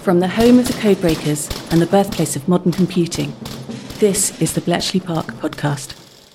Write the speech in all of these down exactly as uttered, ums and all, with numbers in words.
From the home of the codebreakers and the birthplace of modern computing, this is the Bletchley Park podcast.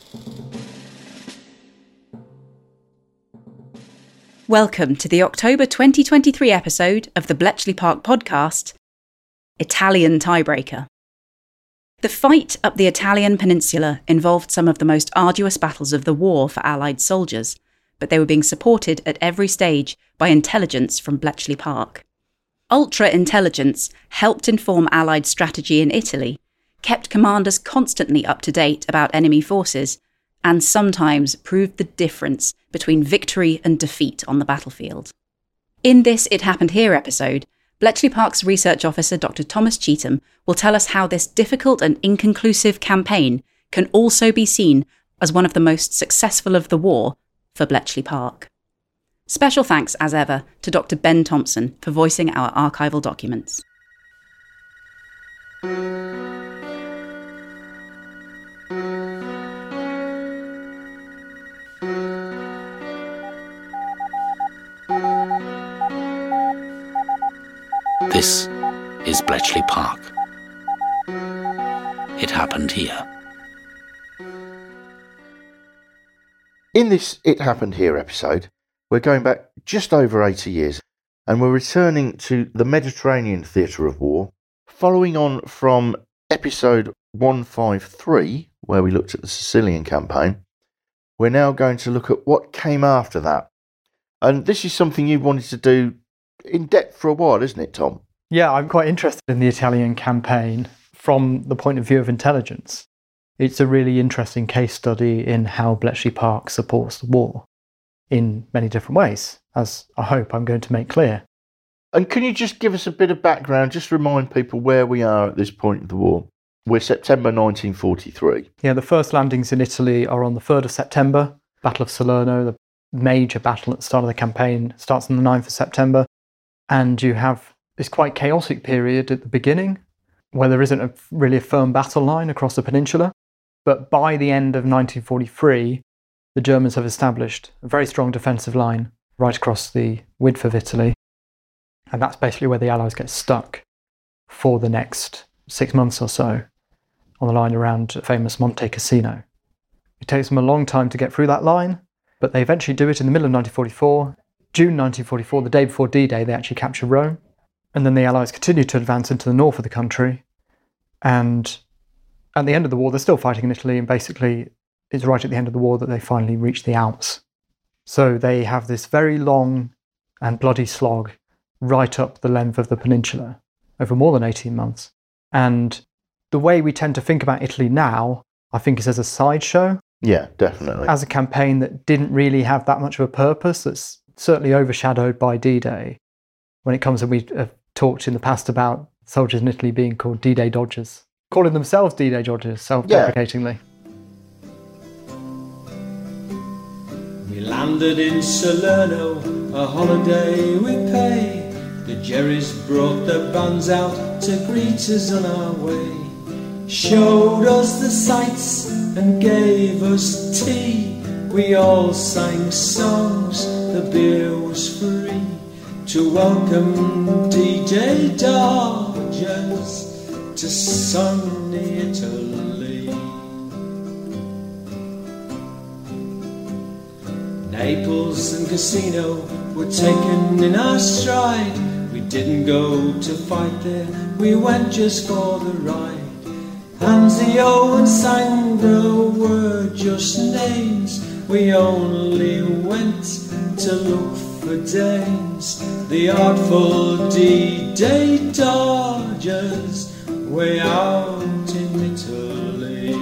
Welcome to the October twenty twenty-three episode of the Bletchley Park podcast, Italian Tiebreaker. The fight up the Italian peninsula involved some of the most arduous battles of the war for Allied soldiers, but they were being supported at every stage by intelligence from Bletchley Park. Ultra-intelligence helped inform Allied strategy in Italy, kept commanders constantly up to date about enemy forces, and sometimes proved the difference between victory and defeat on the battlefield. In this It Happened Here episode, Bletchley Park's research officer Doctor Thomas Cheetham will tell us how this difficult and inconclusive campaign can also be seen as one of the most successful of the war for Bletchley Park. Special thanks, as ever, to Doctor Ben Thompson for voicing our archival documents. This is Bletchley Park. It happened here. In this It Happened Here episode, we're going back just over eighty years, and we're returning to the Mediterranean theatre of war, following on from episode one fifty-three, where we looked at the Sicilian campaign. We're now going to look at what came after that. And this is something you've wanted to do in depth for a while, isn't it, Tom? Yeah, I'm quite interested in the Italian campaign from the point of view of intelligence. It's a really interesting case study in how Bletchley Park supports the war in many different ways, as I hope I'm going to make clear. And can you just give us a bit of background, just remind people where we are at this point of the war? We're September nineteen forty-three. Yeah, the first landings in Italy are on the third of September. Battle of Salerno, the major battle at the start of the campaign, starts on the ninth of September. And you have this quite chaotic period at the beginning where there isn't a, really a firm battle line across the peninsula. But by the end of nineteen forty-three, the Germans have established a very strong defensive line right across the width of Italy. And that's basically where the Allies get stuck for the next six months or so on the line around famous Monte Cassino. It takes them a long time to get through that line, but they eventually do it in the middle of nineteen forty-four. June nineteen forty-four, the day before D-Day, they actually capture Rome. And then the Allies continue to advance into the north of the country. And at the end of the war, they're still fighting in Italy, and basically it's right at the end of the war that they finally reach the Alps. So they have this very long and bloody slog right up the length of the peninsula over more than eighteen months. And the way we tend to think about Italy now, I think, is as a sideshow. Yeah, definitely. As a campaign that didn't really have that much of a purpose, that's certainly overshadowed by D-Day. When it comes, and we have talked in the past about soldiers in Italy being called D-Day dodgers, calling themselves D-Day dodgers, self-deprecatingly. Yeah. We landed in Salerno, a holiday we pay. The Jerrys brought their bands out to greet us on our way. Showed us the sights and gave us tea. We all sang songs, the beer was free. To welcome D J Dodgers to sunny Italy. Naples and Cassino were taken in our stride. We didn't go to fight there, we went just for the ride. Anzio and Sangra were just names. We only went to look for dames. The artful D-Day Dodgers way out in Italy.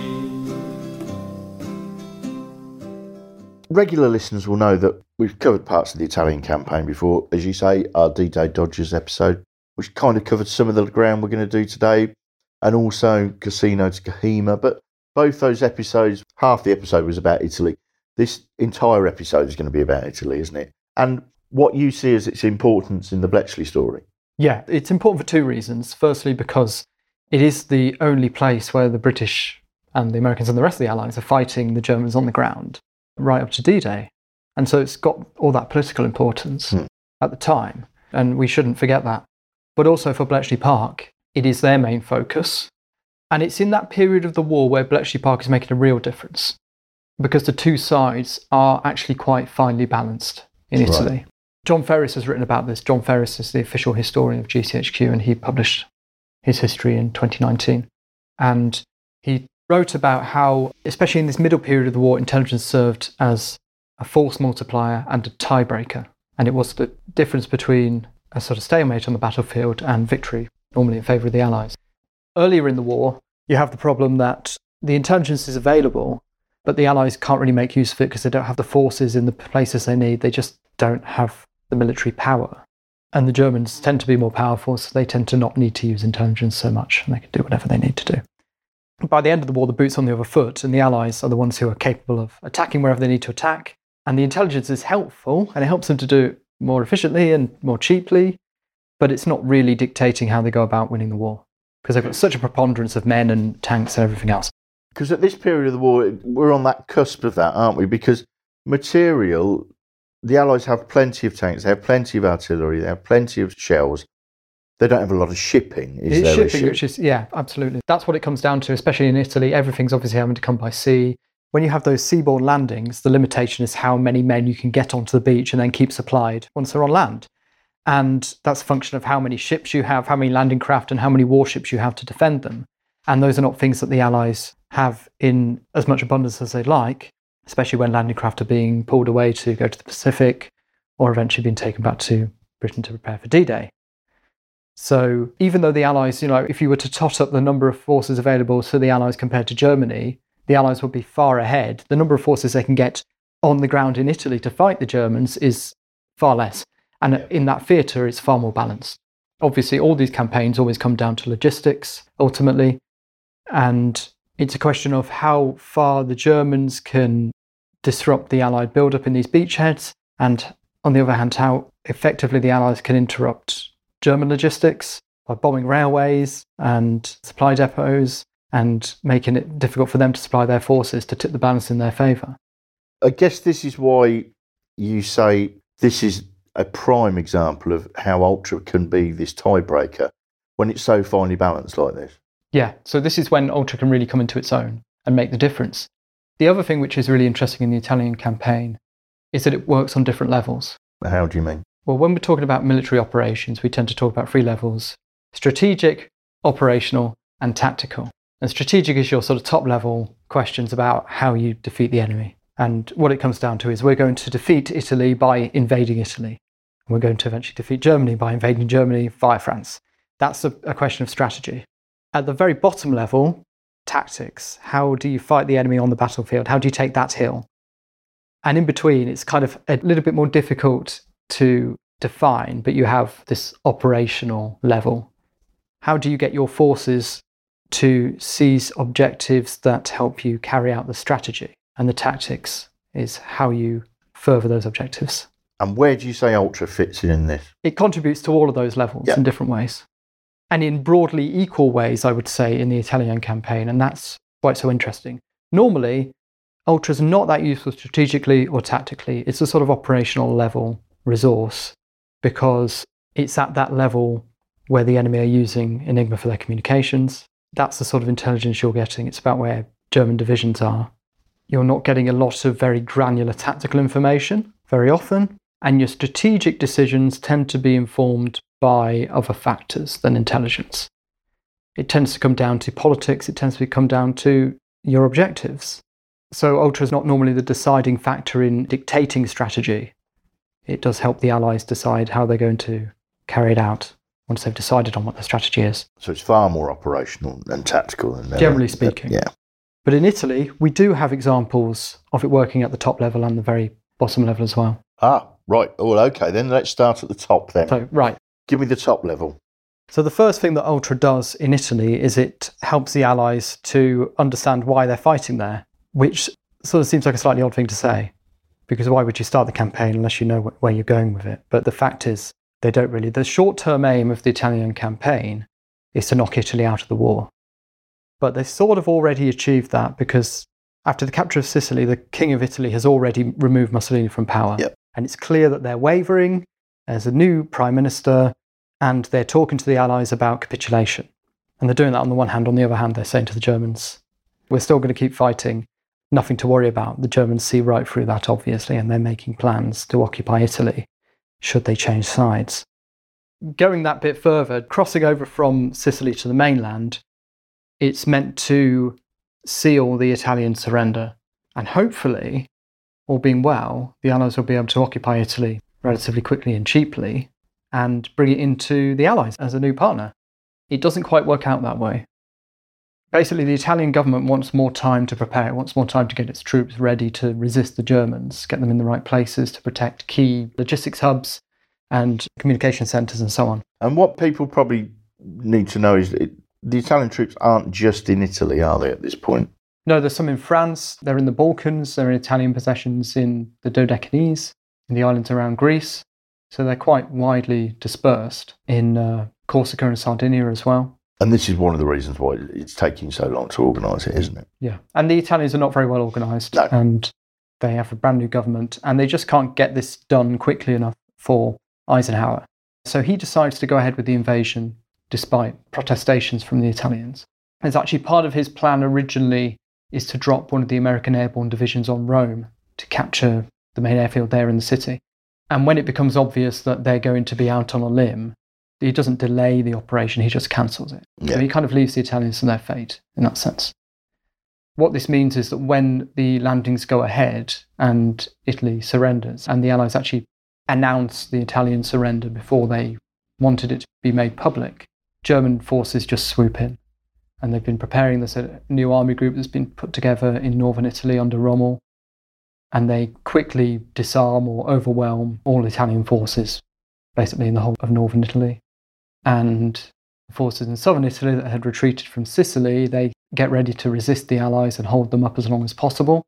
Regular listeners will know that we've covered parts of the Italian campaign before. As you say, our D-Day Dodgers episode, which kind of covered some of the ground we're going to do today, and also Cassino to Kohima. But both those episodes, half the episode was about Italy. This entire episode is going to be about Italy, isn't it? And what you see as its importance in the Bletchley story. Yeah, it's important for two reasons. Firstly, because it is the only place where the British and the Americans and the rest of the Allies are fighting the Germans on the ground right up to D-Day. And so it's got all that political importance hmm. at the time. And we shouldn't forget that. but also for Bletchley Park, it is their main focus. And it's in that period of the war where Bletchley Park is making a real difference, because the two sides are actually quite finely balanced in Italy. Right. John Ferris has written about this. John Ferris is the official historian of G C H Q, and he published his history in twenty nineteen. And he wrote about how, especially in this middle period of the war, intelligence served as a force multiplier and a tiebreaker. And it was the difference between a sort of stalemate on the battlefield and victory, normally in favour of the Allies. Earlier in the war, you have the problem that the intelligence is available, but the Allies can't really make use of it because they don't have the forces in the places they need. They just don't have the military power. And the Germans tend to be more powerful, so they tend to not need to use intelligence so much, and they can do whatever they need to do. By the end of the war, the boot's on the other foot, and the Allies are the ones who are capable of attacking wherever they need to attack. And the intelligence is helpful, and it helps them to do it more efficiently and more cheaply, but it's not really dictating how they go about winning the war, because they've got such a preponderance of men and tanks and everything else. Because at this period of the war, we're on that cusp of that, aren't we? Because material, the Allies have plenty of tanks, they have plenty of artillery, they have plenty of shells. They don't have a lot of shipping, is it's there? Shipping, issue? which is, yeah, absolutely. That's what it comes down to, especially in Italy. Everything's obviously having to come by sea. When you have those seaborne landings, the limitation is how many men you can get onto the beach and then keep supplied once they're on land. And that's a function of how many ships you have, how many landing craft, and how many warships you have to defend them. And those are not things that the Allies have in as much abundance as they'd like, especially when landing craft are being pulled away to go to the Pacific or eventually being taken back to Britain to prepare for D-Day. So even though the Allies, you know, if you were to tot up the number of forces available to the Allies compared to Germany, the Allies would be far ahead. The number of forces they can get on the ground in Italy to fight the Germans is far less. And yeah. in that theatre, it's far more balanced. Obviously, all these campaigns always come down to logistics, ultimately. And it's a question of how far the Germans can disrupt the Allied build-up in these beachheads, and on the other hand, how effectively the Allies can interrupt German logistics by bombing railways and supply depots and making it difficult for them to supply their forces to tip the balance in their favour. I guess this is why you say this is a prime example of how Ultra can be this tiebreaker when it's so finely balanced like this. Yeah, so this is when Ultra can really come into its own and make the difference. The other thing which is really interesting in the Italian campaign is that it works on different levels. How do you mean? Well, when we're talking about military operations, we tend to talk about three levels: strategic, operational, and tactical. And strategic is your sort of top level questions about how you defeat the enemy. And what it comes down to is we're going to defeat Italy by invading Italy. And we're going to eventually defeat Germany by invading Germany via France. That's a, a question of strategy. At the very bottom level, tactics. How do you fight the enemy on the battlefield? How do you take that hill? And in between, it's kind of a little bit more difficult to define, but you have this operational level. How do you get your forces to seize objectives that help you carry out the strategy? And the tactics is how you further those objectives. And where do you say Ultra fits in this? It contributes to all of those levels yep. in different ways. And in broadly equal ways, I would say, in the Italian campaign, and that's why it's so interesting. Normally, Ultra's not that useful strategically or tactically. It's a sort of operational level resource because it's at that level where the enemy are using Enigma for their communications. That's the sort of intelligence you're getting. It's about where German divisions are. You're not getting a lot of very granular tactical information very often, and your strategic decisions tend to be informed by other factors than intelligence. It tends to come down to politics, it tends to come down to your objectives. So Ultra is not normally the deciding factor in dictating strategy. It does help the Allies decide how they're going to carry it out once they've decided on what the strategy is. So it's far more operational than tactical. Than Generally speaking. Yeah. But in Italy, we do have examples of it working at the top level and the very bottom level as well. Ah, right. Oh, well, okay, then let's start at the top then. So, right. Give me the top level. So the first thing that Ultra does in Italy is it helps the Allies to understand why they're fighting there, which sort of seems like a slightly odd thing to say, because why would you start the campaign unless you know wh- where you're going with it? But the fact is, they don't really. The short-term aim of the Italian campaign is to knock Italy out of the war. But they sort of already achieved that because after the capture of Sicily, the King of Italy has already removed Mussolini from power. Yep. And it's clear that they're wavering. There's a new prime minister, and they're talking to the Allies about capitulation. And they're doing that on the one hand. On the other hand, they're saying to the Germans, we're still going to keep fighting, nothing to worry about. The Germans see right through that, obviously, and they're making plans to occupy Italy should they change sides. Going that bit further, crossing over from Sicily to the mainland, it's meant to seal the Italian surrender. And hopefully, all being well, the Allies will be able to occupy Italy relatively quickly and cheaply and bring it into the Allies as a new partner. It doesn't quite work out that way. Basically, the Italian government wants more time to prepare. It wants more time to get its troops ready to resist the Germans, get them in the right places to protect key logistics hubs and communication centres and so on. And what people probably need to know is that the Italian troops aren't just in Italy, are they, at this point? No, there's some in France, they're in the Balkans, they're in Italian possessions in the Dodecanese, in the islands around Greece. So they're quite widely dispersed in uh, Corsica and Sardinia as well. And this is one of the reasons why it's taking so long to organise it, isn't it? Yeah. And the Italians are not very well organised. No. And they have a brand new government. And they just can't get this done quickly enough for Eisenhower. So he decides to go ahead with the invasion despite protestations from the Italians. It's actually part of his plan originally is to drop one of the American airborne divisions on Rome to capture the main airfield there in the city. And when it becomes obvious that they're going to be out on a limb, he doesn't delay the operation, he just cancels it. Yeah. So he kind of leaves the Italians to their fate in that sense. What this means is that when the landings go ahead and Italy surrenders, and the Allies actually announce the Italian surrender before they wanted it to be made public, German forces just swoop in. And they've been preparing this new army group that's been put together in northern Italy under Rommel. And they quickly disarm or overwhelm all Italian forces, basically in the whole of northern Italy. And the forces in southern Italy that had retreated from Sicily, they get ready to resist the Allies and hold them up as long as possible.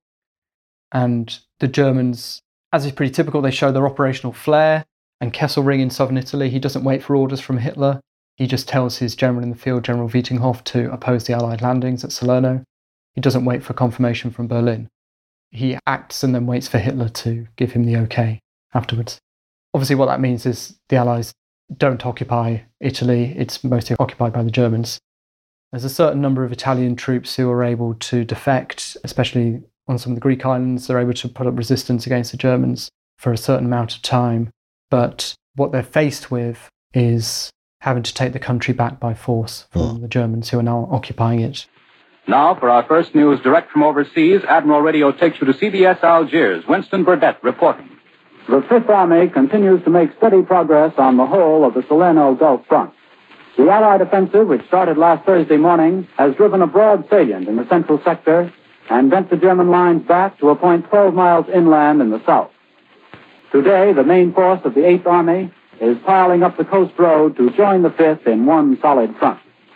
And the Germans, as is pretty typical, they show their operational flair. And Kesselring in southern Italy, he doesn't wait for orders from Hitler. He just tells his general in the field, General Vietinghoff, to oppose the Allied landings at Salerno. He doesn't wait for confirmation from Berlin. He acts and then waits for Hitler to give him the okay afterwards. Obviously, what that means is the Allies don't occupy Italy. It's mostly occupied by the Germans. There's a certain number of Italian troops who are able to defect, especially on some of the Greek islands. They're able to put up resistance against the Germans for a certain amount of time. But what they're faced with is having to take the country back by force from the Germans who are now occupying it. Now, for our first news direct from overseas, Admiral Radio takes you to C B S Algiers. Winston Burdett reporting. The Fifth Army continues to make steady progress on the whole of the Salerno Gulf front. The Allied offensive, which started last Thursday morning, has driven a broad salient in the central sector and bent the German lines back to a point twelve miles inland in the south. Today, the main force of the Eighth Army is piling up the coast road to join the Fifth in one solid front.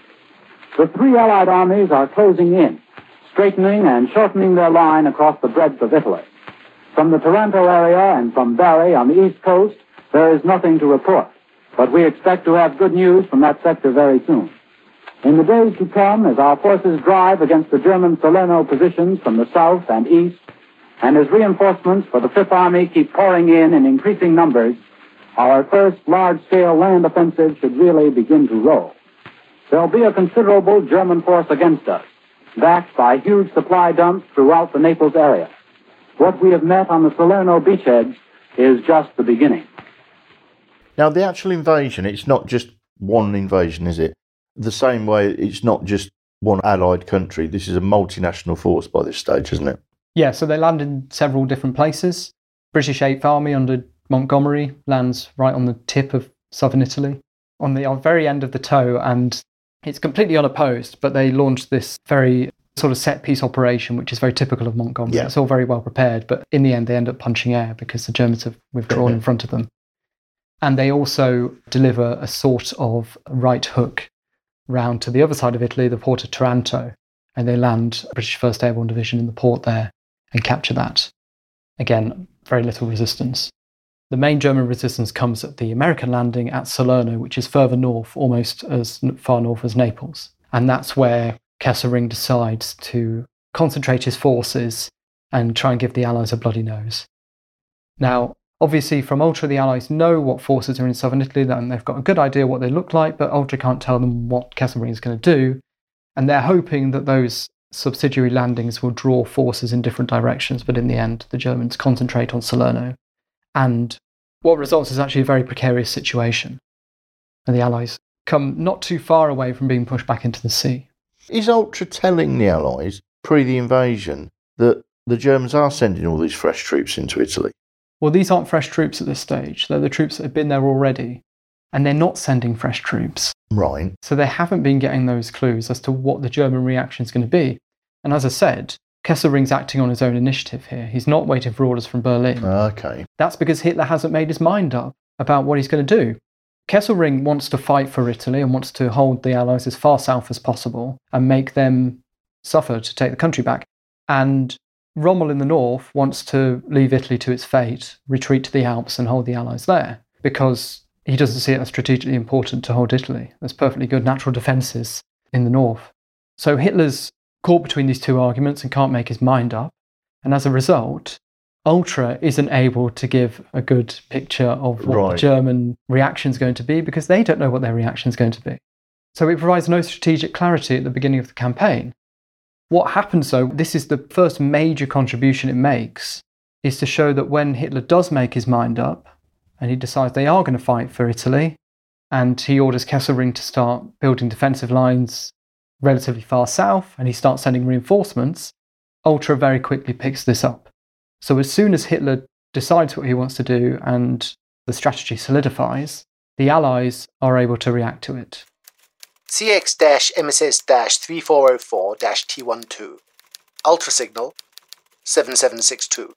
The three Allied armies are closing in, straightening and shortening their line across the breadth of Italy. From the Taranto area and from Bari on the east coast, there is nothing to report, but we expect to have good news from that sector very soon. In the days to come, as our forces drive against the German Salerno positions from the south and east, and as reinforcements for the Fifth Army keep pouring in in increasing numbers, our first large-scale land offensive should really begin to roll. There'll be a considerable German force against us, backed by huge supply dumps throughout the Naples area. What we have met on the Salerno beachheads is just the beginning. Now, the actual invasion, it's not just one invasion, is it? The same way it's not just one allied country. This is a multinational force by this stage, isn't it? Yeah, so they land in several different places. British Eighth Army under Montgomery lands right on the tip of southern Italy, on the very end of the toe, and it's completely unopposed, but they launched this very sort of set-piece operation, which is very typical of Montgomery. Yeah. It's all very well prepared, but in the end they end up punching air because the Germans have withdrawn in front of them. And they also deliver a sort of right hook round to the other side of Italy, the port of Taranto, and they land British First Airborne Division in the port there and capture that. Again, very little resistance. The main German resistance comes at the American landing at Salerno, which is further north, almost as far north as Naples. And that's where Kesselring decides to concentrate his forces and try and give the Allies a bloody nose. Now, Obviously, from Ultra, the Allies know what forces are in southern Italy, and they've got a good idea what they look like, but Ultra can't tell them what Kesselring is going to do. And they're hoping that those subsidiary landings will draw forces in different directions, but in the end, the Germans concentrate on Salerno. And what results is actually a very precarious situation. And the Allies come not too far away from being pushed back into the sea. Is Ultra telling the Allies, pre the invasion, that the Germans are sending all these fresh troops into Italy? Well, these aren't fresh troops at this stage. They're the troops that have been there already. And they're not sending fresh troops. Right. So they haven't been getting those clues as to what the German reaction is going to be. And as I said, Kesselring's acting on his own initiative here. He's not waiting for orders from Berlin. Okay. That's because Hitler hasn't made his mind up about what he's going to do. Kesselring wants to fight for Italy and wants to hold the Allies as far south as possible and make them suffer to take the country back. And Rommel in the north wants to leave Italy to its fate, retreat to the Alps and hold the Allies there, because he doesn't see it as strategically important to hold Italy. There's perfectly good natural defences in the north. So Hitler's caught between these two arguments and can't make his mind up. And as a result, Ultra isn't able to give a good picture of what Right. the German reaction is going to be, because they don't know what their reaction is going to be. So it provides no strategic clarity at the beginning of the campaign. What happens, though, this is the first major contribution it makes, is to show that when Hitler does make his mind up, and he decides they are going to fight for Italy, and he orders Kesselring to start building defensive lines relatively far south, and he starts sending reinforcements, Ultra very quickly picks this up. So as soon as Hitler decides what he wants to do and the strategy solidifies, the Allies are able to react to it. C X M S S three four zero four T twelve. Ultra signal seven seven six two.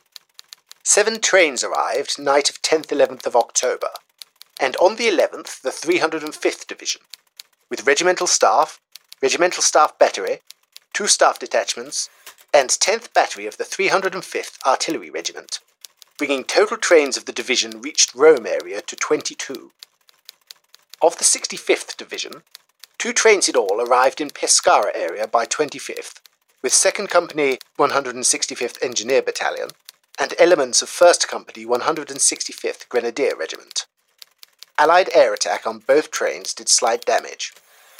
Seven trains arrived night of tenth eleventh of October, and on the eleventh the three hundred fifth Division, with regimental staff, regimental staff battery, two staff detachments, and tenth Battery of the three hundred fifth Artillery Regiment, bringing total trains of the division reached Rome area to twenty-two. Of the sixty-fifth Division, two trains in all arrived in Pescara area by twenty-fifth, with second Company one hundred sixty-fifth Engineer Battalion, and elements of first Company one hundred sixty-fifth Grenadier Regiment. Allied air attack on both trains did slight damage.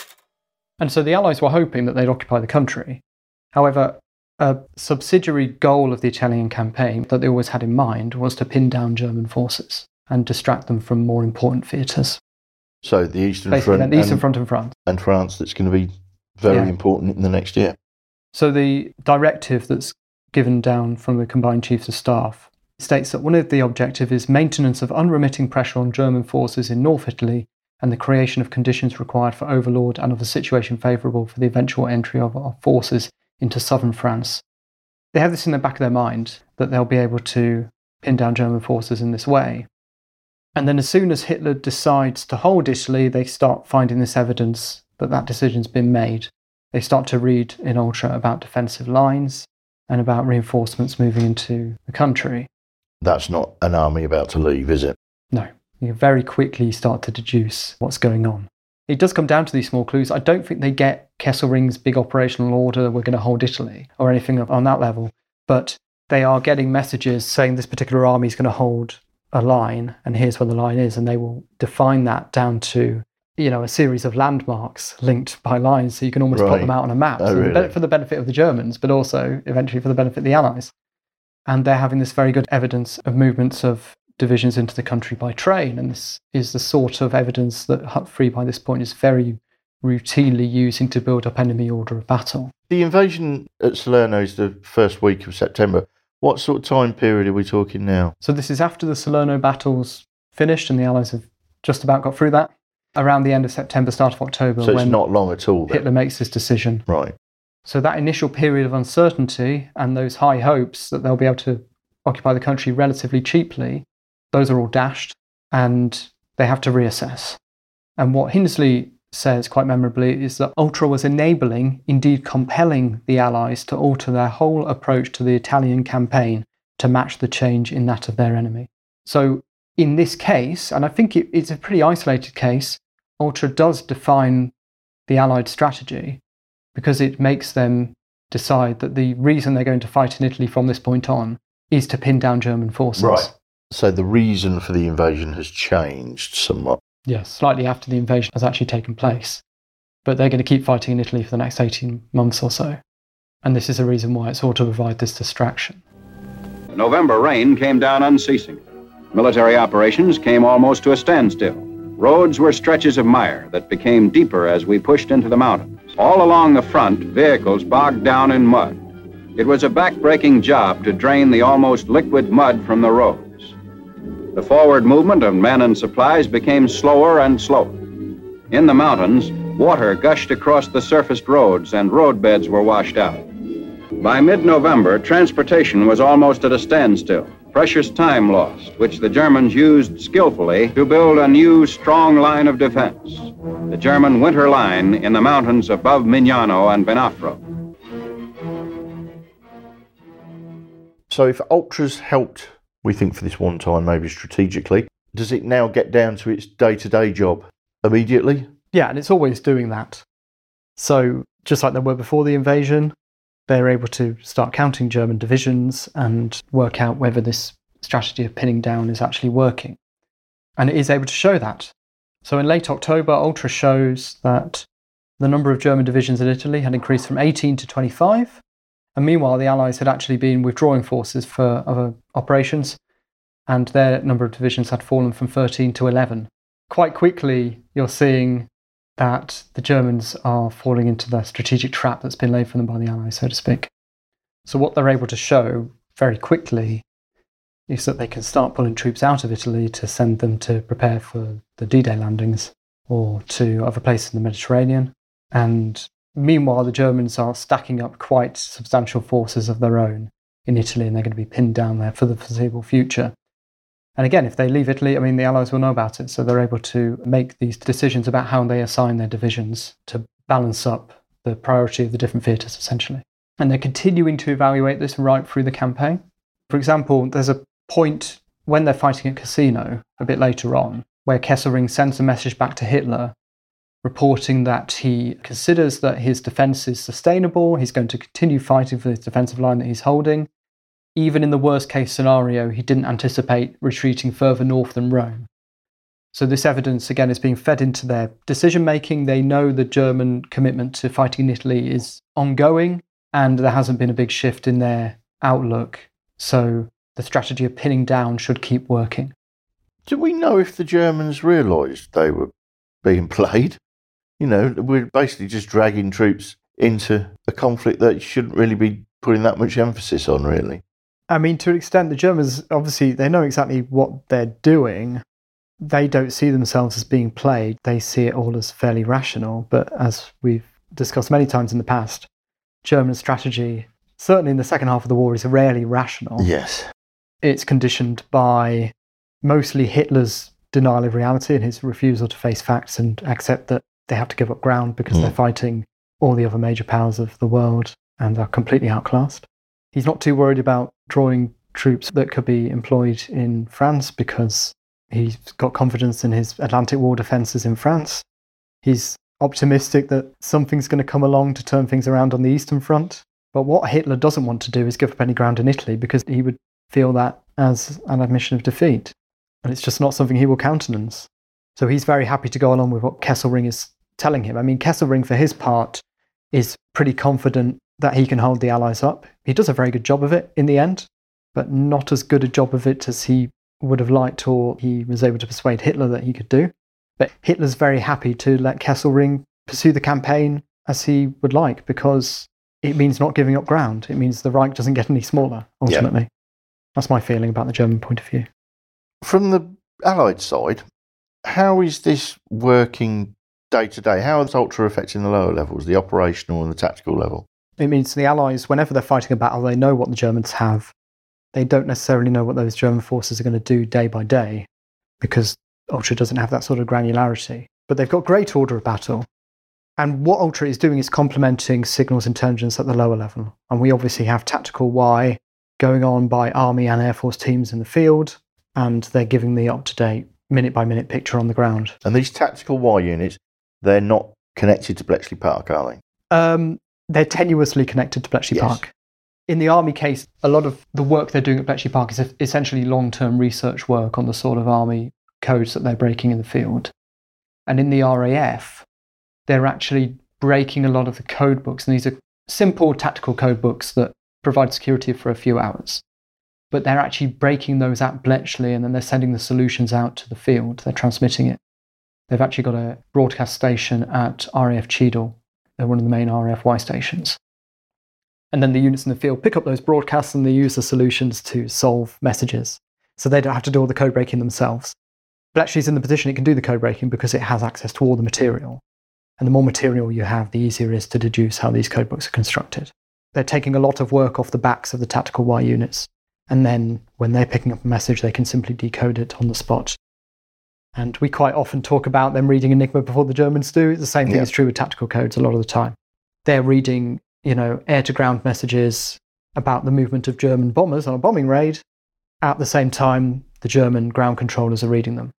And so the Allies were hoping that they'd occupy the country. However, a subsidiary goal of the Italian campaign that they always had in mind was to pin down German forces and distract them from more important theatres. So the Eastern Basically, Front, the Eastern and, Front and France. and France, that's going to be very Yeah. important in the next year. So the directive that's given down from the Combined Chiefs of Staff states that one of the objectives is maintenance of unremitting pressure on German forces in North Italy and the creation of conditions required for overlord and of a situation favourable for the eventual entry of our forces into southern France. They have this in the back of their mind, that they'll be able to pin down German forces in this way. And then as soon as Hitler decides to hold Italy, they start finding this evidence that that decision's been made. They start to read in Ultra about defensive lines and about reinforcements moving into the country. That's not an army about to leave, is it? No, you very quickly start to deduce what's going on. It does come down to these small clues. I don't think they get Kesselring's big operational order, we're going to hold Italy, or anything on that level. But they are getting messages saying this particular army is going to hold a line, and here's where the line is, and they will define that down to, you know, a series of landmarks linked by lines, so you can almost Right. plot them out on a map. Oh, so really? for the benefit of the Germans, but also eventually for the benefit of the Allies. And they're having this very good evidence of movements of divisions into the country by train, and this is the sort of evidence that Humphrey by this point is very routinely using to build up enemy order of battle. The invasion at Salerno is the first week of September. What sort of time period are we talking now? So this is after the Salerno battle's finished and the Allies have just about got through that, around the end of September, start of October, So it's when not long at all then. Hitler makes his decision. Right. So that initial period of uncertainty and those high hopes that they'll be able to occupy the country relatively cheaply, those are all dashed, and they have to reassess. And what Hinsley says quite memorably is that Ultra was enabling, indeed compelling, the Allies to alter their whole approach to the Italian campaign to match the change in that of their enemy. So in this case, and I think it, it's a pretty isolated case, Ultra does define the Allied strategy because it makes them decide that the reason they're going to fight in Italy from this point on is to pin down German forces. Right. So the reason for the invasion has changed somewhat. Yes, slightly after the invasion has actually taken place. But they're going to keep fighting in Italy for the next eighteen months or so. And this is the reason why it's all to provide this distraction. The November rain came down unceasingly. Military operations came almost to a standstill. Roads were stretches of mire that became deeper as we pushed into the mountains. All along the front, vehicles bogged down in mud. It was a back-breaking job to drain the almost liquid mud from the roads. The forward movement of men and supplies became slower and slower. In the mountains, water gushed across the surfaced roads and roadbeds were washed out. By mid-November, transportation was almost at a standstill. Precious time lost, which the Germans used skillfully to build a new, strong line of defense. The German winter line in the mountains above Mignano and Benafro. So if Ultras helped, we think for this one time, maybe strategically, does it now get down to its day-to-day job immediately? Yeah, and it's always doing that. So just like they were before the invasion, they're able to start counting German divisions and work out whether this strategy of pinning down is actually working. And it is able to show that. So in late October, Ultra shows that the number of German divisions in Italy had increased from eighteen to twenty-five. And meanwhile, the Allies had actually been withdrawing forces for other operations, and their number of divisions had fallen from thirteen to eleven. Quite quickly, you're seeing that the Germans are falling into the strategic trap that's been laid for them by the Allies, so to speak. So what they're able to show very quickly is that they can start pulling troops out of Italy to send them to prepare for the D-Day landings or to other places in the Mediterranean. And meanwhile, the Germans are stacking up quite substantial forces of their own in Italy, and they're going to be pinned down there for the foreseeable future. And again, if they leave Italy, I mean, the Allies will know about it, so they're able to make these decisions about how they assign their divisions to balance up the priority of the different theatres, essentially. And they're continuing to evaluate this right through the campaign. For example, there's a point when they're fighting at Cassino, a bit later on, where Kesselring sends a message back to Hitler reporting that he considers that his defence is sustainable, he's going to continue fighting for this defensive line that he's holding. Even in the worst case scenario, he didn't anticipate retreating further north than Rome. So this evidence, again, is being fed into their decision-making. They know the German commitment to fighting in Italy is ongoing, and there hasn't been a big shift in their outlook. So the strategy of pinning down should keep working. Do we know if the Germans realised they were being played? You know, we're basically just dragging troops into a conflict that you shouldn't really be putting that much emphasis on, really. I mean, to an extent, the Germans, obviously, they know exactly what they're doing. They don't see themselves as being played. They see it all as fairly rational. But as we've discussed many times in the past, German strategy, certainly in the second half of the war, is rarely rational. Yes. It's conditioned by mostly Hitler's denial of reality and his refusal to face facts and accept that they have to give up ground because mm. they're fighting all the other major powers of the world and are completely outclassed. He's not too worried about drawing troops that could be employed in France because he's got confidence in his Atlantic Wall defences in France. He's optimistic that something's going to come along to turn things around on the Eastern Front. But what Hitler doesn't want to do is give up any ground in Italy because he would feel that as an admission of defeat. And it's just not something he will countenance. So he's very happy to go along with what Kesselring is telling him. I mean, Kesselring, for his part, is pretty confident that he can hold the Allies up. He does a very good job of it in the end, but not as good a job of it as he would have liked or he was able to persuade Hitler that he could do. But Hitler's very happy to let Kesselring pursue the campaign as he would like because it means not giving up ground. It means the Reich doesn't get any smaller, ultimately. Yeah. That's my feeling about the German point of view. From the Allied side, how is this working day to day? How is Ultra affecting the lower levels, the operational and the tactical level? It means the Allies, whenever they're fighting a battle, they know what the Germans have. They don't necessarily know what those German forces are going to do day by day because Ultra doesn't have that sort of granularity. But they've got great order of battle. And what Ultra is doing is complementing signals intelligence at the lower level. And we obviously have tactical Y going on by Army and Air Force teams in the field, and they're giving the up-to-date, minute-by-minute picture on the ground. And these tactical Y units, they're not connected to Bletchley Park, are they? Um, they're tenuously connected to Bletchley yes. Park. In the Army case, a lot of the work they're doing at Bletchley Park is essentially long-term research work on the sort of Army codes that they're breaking in the field. And in the R A F, they're actually breaking a lot of the code books. And these are simple tactical code books that provide security for a few hours. But they're actually breaking those at Bletchley, and then they're sending the solutions out to the field. They're transmitting it. They've actually got a broadcast station at R A F Cheadle. They're one of the main R A F Y stations. And then the units in the field pick up those broadcasts and they use the solutions to solve messages. So they don't have to do all the code breaking themselves. Bletchley's in the position it can do the code breaking because it has access to all the material. And the more material you have, the easier it is to deduce how these code books are constructed. They're taking a lot of work off the backs of the tactical Y units. And then when they're picking up a message, they can simply decode it on the spot. And we quite often talk about them reading Enigma before the Germans do. The same thing yeah. is true with tactical codes a lot of the time. They're reading, you know, air-to-ground messages about the movement of German bombers on a bombing raid. At the same time, the German ground controllers are reading them.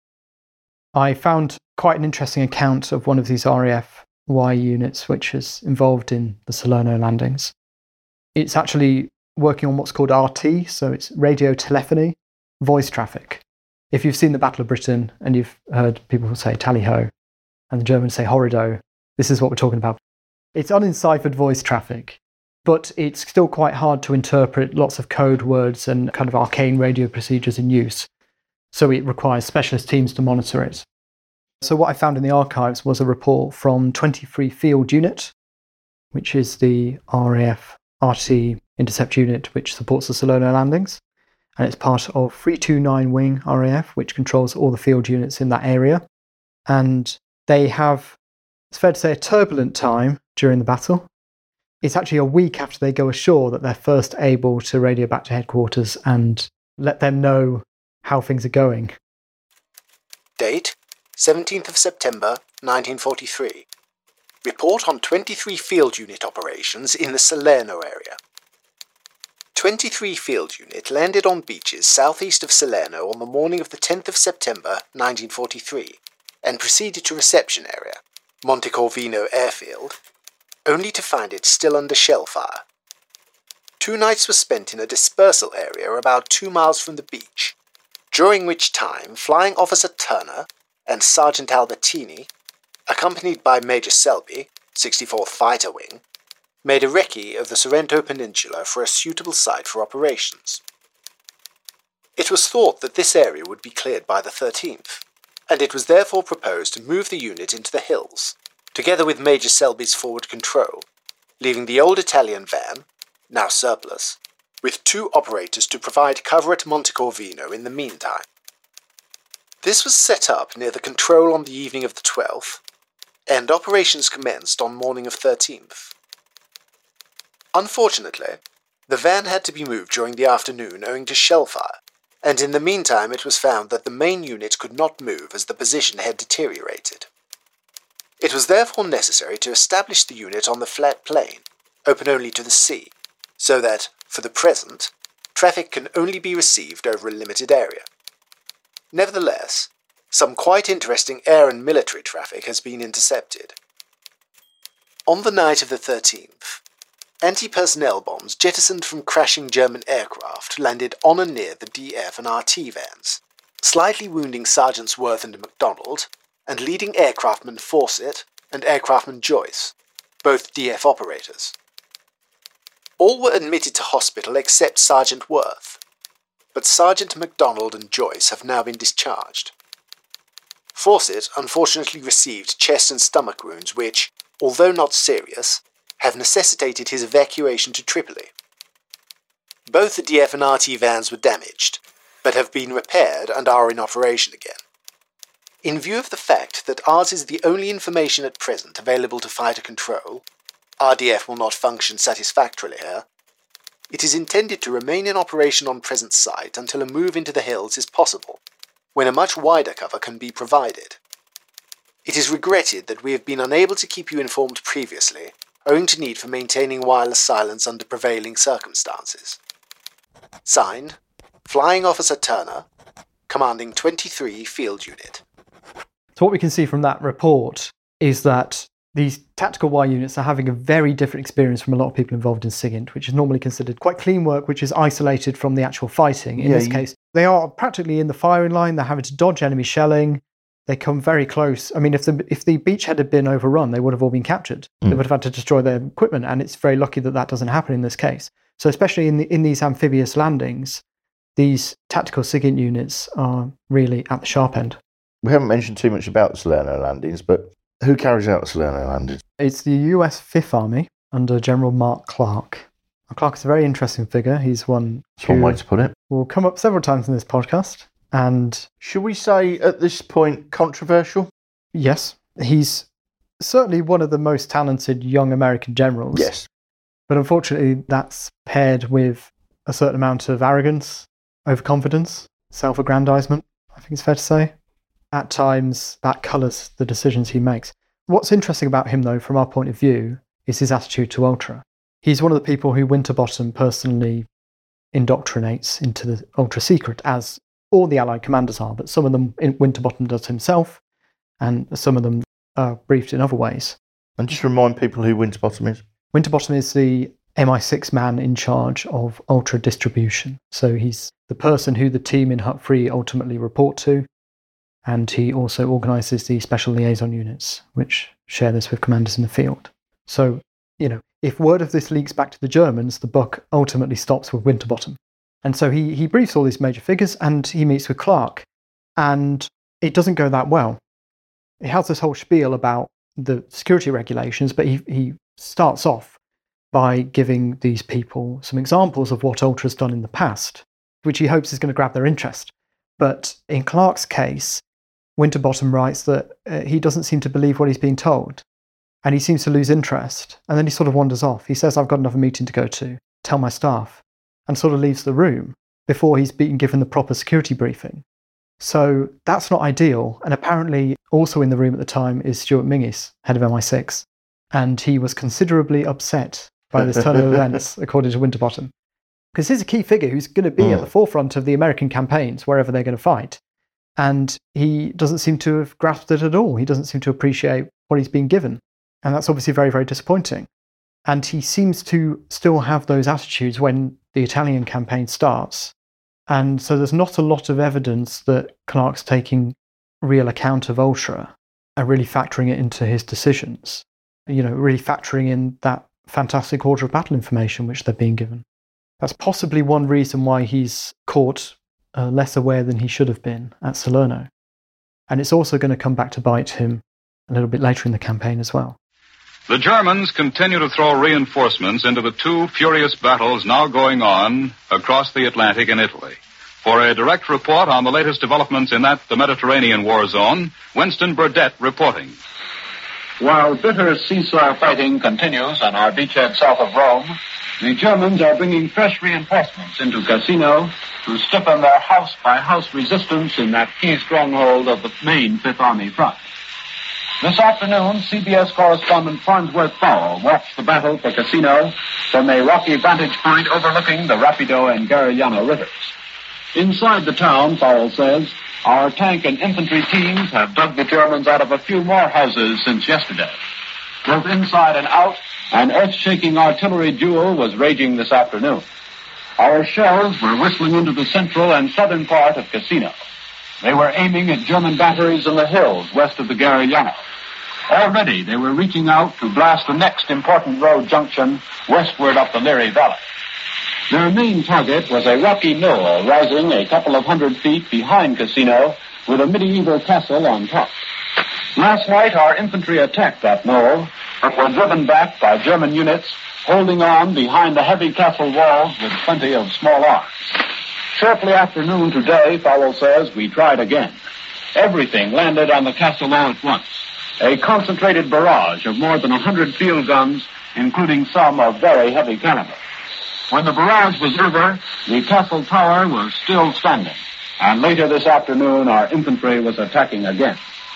I found quite an interesting account of one of these R A F Y units, which is involved in the Salerno landings. It's actually working on what's called R T, so it's radio telephony, voice traffic. If you've seen the Battle of Britain and you've heard people say tally-ho and the Germans say horrido, this is what we're talking about. It's unenciphered voice traffic, but it's still quite hard to interpret lots of code words and kind of arcane radio procedures in use. So it requires specialist teams to monitor it. So what I found in the archives was a report from twenty-three Field Unit, which is the R A F R T intercept unit which supports the Salerno landings. And it's part of three two nine Wing R A F, which controls all the field units in that area. And they have, it's fair to say, a turbulent time during the battle. It's actually a week after they go ashore that they're first able to radio back to headquarters and let them know how things are going. Date, seventeenth of September, nineteen forty-three. Report on twenty-three Field Unit operations in the Salerno area. twenty-three Field Unit landed on beaches southeast of Salerno on the morning of the tenth of September, nineteen forty-three, and proceeded to reception area, Montecorvino Airfield, only to find it still under shell fire. Two nights were spent in a dispersal area about two miles from the beach, during which time Flying Officer Turner and Sergeant Albertini, accompanied by Major Selby, sixty-fourth Fighter Wing, made a recce of the Sorrento Peninsula for a suitable site for operations. It was thought that this area would be cleared by the thirteenth, and it was therefore proposed to move the unit into the hills, together with Major Selby's forward control, leaving the old Italian van, now surplus, with two operators to provide cover at Montecorvino in the meantime. This was set up near the control on the evening of the twelfth, and operations commenced on morning of thirteenth. Unfortunately, the van had to be moved during the afternoon owing to shell fire, and in the meantime it was found that the main unit could not move as the position had deteriorated. It was therefore necessary to establish the unit on the flat plain, open only to the sea, so that, for the present, traffic can only be received over a limited area. Nevertheless, some quite interesting air and military traffic has been intercepted. On the night of the thirteenth, anti-personnel bombs jettisoned from crashing German aircraft landed on and near the D F and R T vans, slightly wounding Sergeants Worth and MacDonald, and leading aircraftman Fawcett and aircraftman Joyce, both D F operators. All were admitted to hospital except Sergeant Worth, but Sergeant MacDonald and Joyce have now been discharged. Fawcett unfortunately received chest and stomach wounds which, although not serious, have necessitated his evacuation to Tripoli. Both the D F and R T vans were damaged, but have been repaired and are in operation again. In view of the fact that ours is the only information at present available to fighter control, R D F will not function satisfactorily here, it is intended to remain in operation on present site until a move into the hills is possible, when a much wider cover can be provided. It is regretted that we have been unable to keep you informed previously, owing to need for maintaining wireless silence under prevailing circumstances. Signed, Flying Officer Turner, commanding twenty-three Field Unit. So what we can see from that report is that these tactical Y units are having a very different experience from a lot of people involved in SIGINT, which is normally considered quite clean work, which is isolated from the actual fighting. In yeah, this you... case, they are practically in the firing line. They're having to dodge enemy shelling. They come very close. I mean, if the if the beachhead had been overrun, they would have all been captured. Mm. They would have had to destroy their equipment, and it's very lucky that that doesn't happen in this case. So especially in the, in these amphibious landings, these tactical SIGINT units are really at the sharp end. We haven't mentioned too much about Salerno landings, but who carries out the Salerno landings? It's the U S Fifth Army under General Mark Clark. Now, Clark is a very interesting figure. He's one That's one way to put it. Will come up several times in this podcast. And should we say at this point controversial? Yes. He's certainly one of the most talented young American generals. Yes. But unfortunately, that's paired with a certain amount of arrogance, overconfidence, self-aggrandizement, I think it's fair to say. At times, that colours the decisions he makes. What's interesting about him, though, from our point of view, is his attitude to Ultra. He's one of the people who Winterbottom personally indoctrinates into the Ultra Secret, as all the Allied commanders are, but some of them Winterbottom does himself, and some of them are briefed in other ways. And just remind people who Winterbottom is. Winterbottom is the M I six man in charge of Ultra distribution. So he's the person who the team in Hut three ultimately report to, and he also organises the special liaison units, which share this with commanders in the field. So, you know, if word of this leaks back to the Germans, the buck ultimately stops with Winterbottom. And so he, he briefs all these major figures, and he meets with Clark, and it doesn't go that well. He has this whole spiel about the security regulations, but he, he starts off by giving these people some examples of what Ultra's done in the past, which he hopes is going to grab their interest. But in Clark's case, Winterbottom writes that uh, he doesn't seem to believe what he's being told, and he seems to lose interest, and then he sort of wanders off. He says, I've got another meeting to go to, tell my staff, and sort of leaves the room before he's been given the proper security briefing. So that's not ideal, and apparently also in the room at the time is Stuart Mingus, head of M I six, and he was considerably upset by this turn of events, according to Winterbottom. Because he's a key figure who's going to be mm. at the forefront of the American campaigns, wherever they're going to fight. And he doesn't seem to have grasped it at all. He doesn't seem to appreciate what he's been given. And that's obviously very, very disappointing. And he seems to still have those attitudes when the Italian campaign starts. And so there's not a lot of evidence that Clark's taking real account of Ultra and really factoring it into his decisions. You know, really factoring in that fantastic order of battle information which they're being given. That's possibly one reason why he's caught uh, less aware than he should have been at Salerno. And it's also going to come back to bite him a little bit later in the campaign as well. The Germans continue to throw reinforcements into the two furious battles now going on across the Atlantic in Italy. For a direct report on the latest developments in that, the Mediterranean war zone, Winston Burdett reporting. While bitter ceasefire fighting continues on our beachhead south of Rome, the Germans are bringing fresh reinforcements into Cassino to stiffen their house-by-house resistance in that key stronghold of the main Fifth Army front. This afternoon, C B S correspondent Farnsworth Fowle watched the battle for Cassino from a rocky vantage point overlooking the Rapido and Garigliano rivers. Inside the town, Fowle says, our tank and infantry teams have dug the Germans out of a few more houses since yesterday. Both inside and out, an earth-shaking artillery duel was raging this afternoon. Our shells were whistling into the central and southern part of Cassino. They were aiming at German batteries in the hills west of the Garigliano. Already they were reaching out to blast the next important road junction westward up the Liri Valley. Their main target was a rocky knoll rising a couple of hundred feet behind Cassino with a medieval castle on top. Last night our infantry attacked that knoll, but were driven back by German units holding on behind the heavy castle walls with plenty of small arms. Shortly after noon today, Fowle says, we tried again. Everything landed on the castle all at once. A concentrated barrage of more than a hundred field guns, including some of very heavy caliber. When the barrage was over, the castle tower was still standing, and later this afternoon our infantry was attacking again.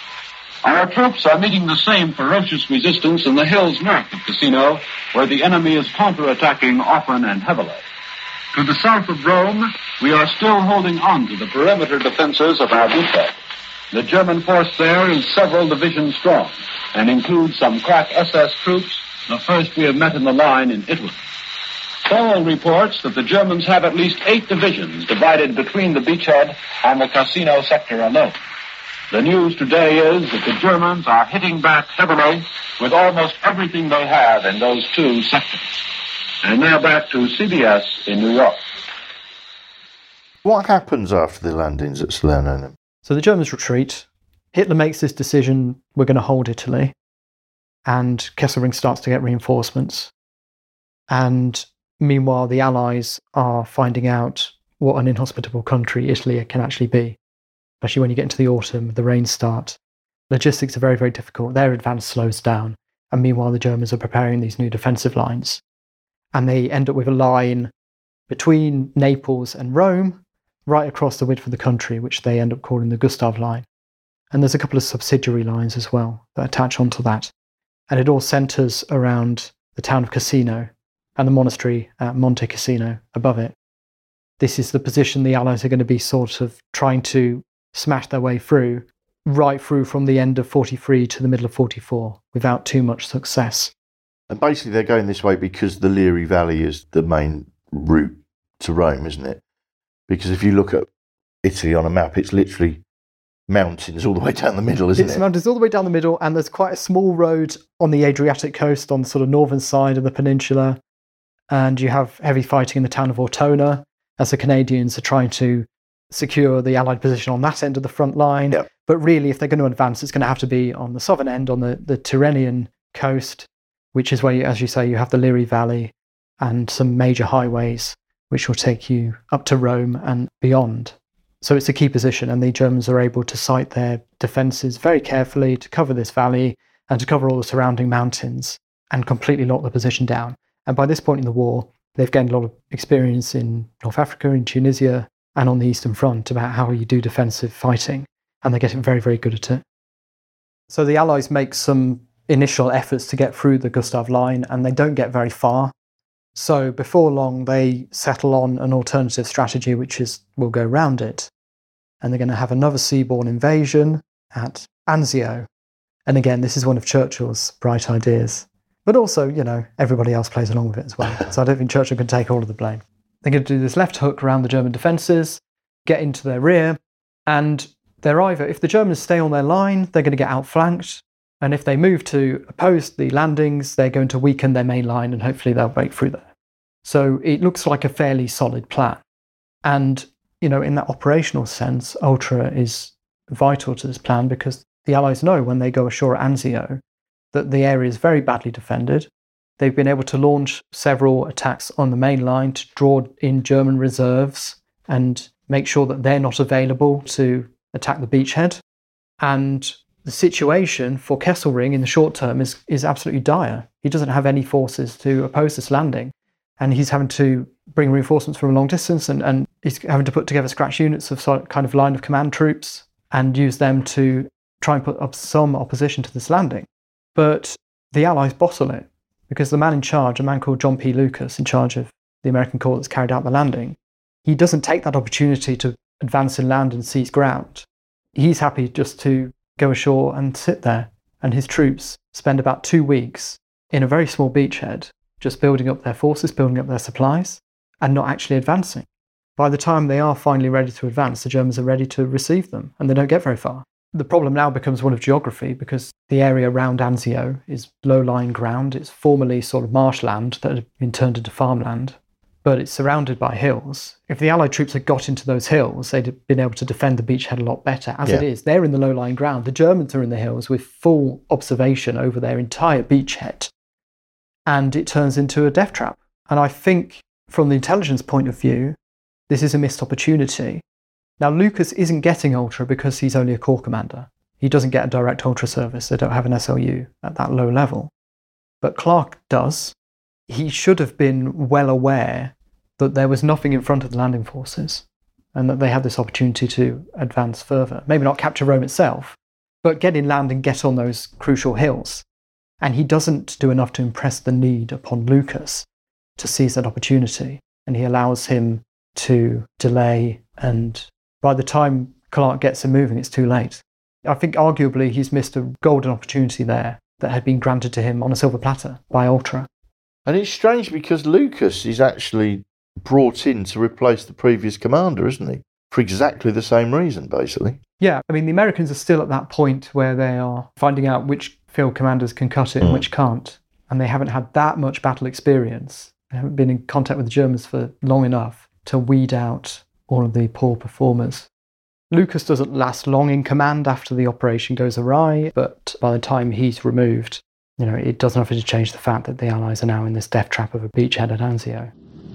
Our troops are meeting the same ferocious resistance in the hills north of Cassino, where the enemy is counterattacking often and heavily. To the south of Rome, we are still holding on to the perimeter defenses of our beachhead. The German force there is several divisions strong, and includes some crack S S troops, the first we have met in the line in Italy. Powell reports that the Germans have at least eight divisions divided between the beachhead and the Cassino sector alone. The news today is that the Germans are hitting back heavily with almost everything they have in those two sectors. And now back to C B S in New York. What happens after the landings at Salerno? So the Germans retreat. Hitler makes this decision, we're going to hold Italy. And Kesselring starts to get reinforcements. And meanwhile, the Allies are finding out what an inhospitable country Italy can actually be. Especially when you get into the autumn, the rains start. Logistics are very, very difficult. Their advance slows down. And meanwhile, the Germans are preparing these new defensive lines. And they end up with a line between Naples and Rome, right across the width of the country, which they end up calling the Gustav Line. And there's a couple of subsidiary lines as well that attach onto that. And it all centres around the town of Cassino and the monastery at Monte Cassino above it. This is the position the Allies are going to be sort of trying to smash their way through, right through from the end of forty-three to the middle of forty-four, without too much success. And basically they're going this way because the Liri Valley is the main route to Rome, isn't it? Because if you look at Italy on a map, it's literally mountains all the way down the middle, isn't it's it? It's mountains all the way down the middle, and there's quite a small road on the Adriatic coast, on the sort of northern side of the peninsula. And you have heavy fighting in the town of Ortona, as the Canadians are trying to secure the Allied position on that end of the front line. Yep. But really, if they're going to advance, it's going to have to be on the southern end, on the, the Tyrrhenian coast, which is where, you, as you say, you have the Liri Valley and some major highways, which will take you up to Rome and beyond. So it's a key position, and the Germans are able to site their defences very carefully to cover this valley and to cover all the surrounding mountains and completely lock the position down. And by this point in the war, they've gained a lot of experience in North Africa, in Tunisia, and on the Eastern Front about how you do defensive fighting, and they're getting very, very good at it. So the Allies make some initial efforts to get through the Gustav Line, and they don't get very far. So before long, they settle on an alternative strategy, which is we'll go round it. And they're going to have another seaborne invasion at Anzio. And again, this is one of Churchill's bright ideas. But also, you know, everybody else plays along with it as well. So I don't think Churchill can take all of the blame. They're going to do this left hook around the German defences, get into their rear, and they're either, if the Germans stay on their line, they're going to get outflanked. And if they move to oppose the landings, they're going to weaken their main line, and hopefully they'll break through there. So it looks like a fairly solid plan. And, you know, in that operational sense, Ultra is vital to this plan, because the Allies know when they go ashore at Anzio that the area is very badly defended. They've been able to launch several attacks on the main line to draw in German reserves and make sure that they're not available to attack the beachhead. And the situation for Kesselring in the short term is, is absolutely dire. He doesn't have any forces to oppose this landing, and he's having to bring reinforcements from a long distance, and, and he's having to put together scratch units of sort of kind of line of command troops and use them to try and put up some opposition to this landing. But the Allies bottle it, because the man in charge, a man called John P. Lucas, in charge of the American corps that's carried out the landing, he doesn't take that opportunity to advance inland and seize ground. He's happy just to go ashore and sit there, and his troops spend about two weeks in a very small beachhead, just building up their forces, building up their supplies, and not actually advancing. By the time they are finally ready to advance, the Germans are ready to receive them, and they don't get very far. The problem now becomes one of geography, because the area around Anzio is low-lying ground. It's formerly sort of marshland that had been turned into farmland, but it's surrounded by hills. If the Allied troops had got into those hills, they'd have been able to defend the beachhead a lot better. As yeah. it is, they're in the low-lying ground. The Germans are in the hills with full observation over their entire beachhead, and it turns into a death trap. And I think, from the intelligence point of view, this is a missed opportunity. Now, Lucas isn't getting Ultra because he's only a corps commander. He doesn't get a direct Ultra service. They don't have an S L U at that low level. But Clark does. He should have been well aware that there was nothing in front of the landing forces, and that they had this opportunity to advance further. Maybe not capture Rome itself, but get inland and get on those crucial hills. And he doesn't do enough to impress the need upon Lucas to seize that opportunity. And he allows him to delay, and by the time Clark gets him moving, it's too late. I think arguably he's missed a golden opportunity there that had been granted to him on a silver platter by Ultra. And it's strange because Lucas is actually brought in to replace the previous commander, isn't he? For exactly the same reason, basically. Yeah, I mean, the Americans are still at that point where they are finding out which field commanders can cut it and Mm. which can't. And they haven't had that much battle experience. They haven't been in contact with the Germans for long enough to weed out all of the poor performers. Lucas doesn't last long in command after the operation goes awry, but by the time he's removed, you know, it does nothing to change the fact that the Allies are now in this death trap of a beachhead at Anzio.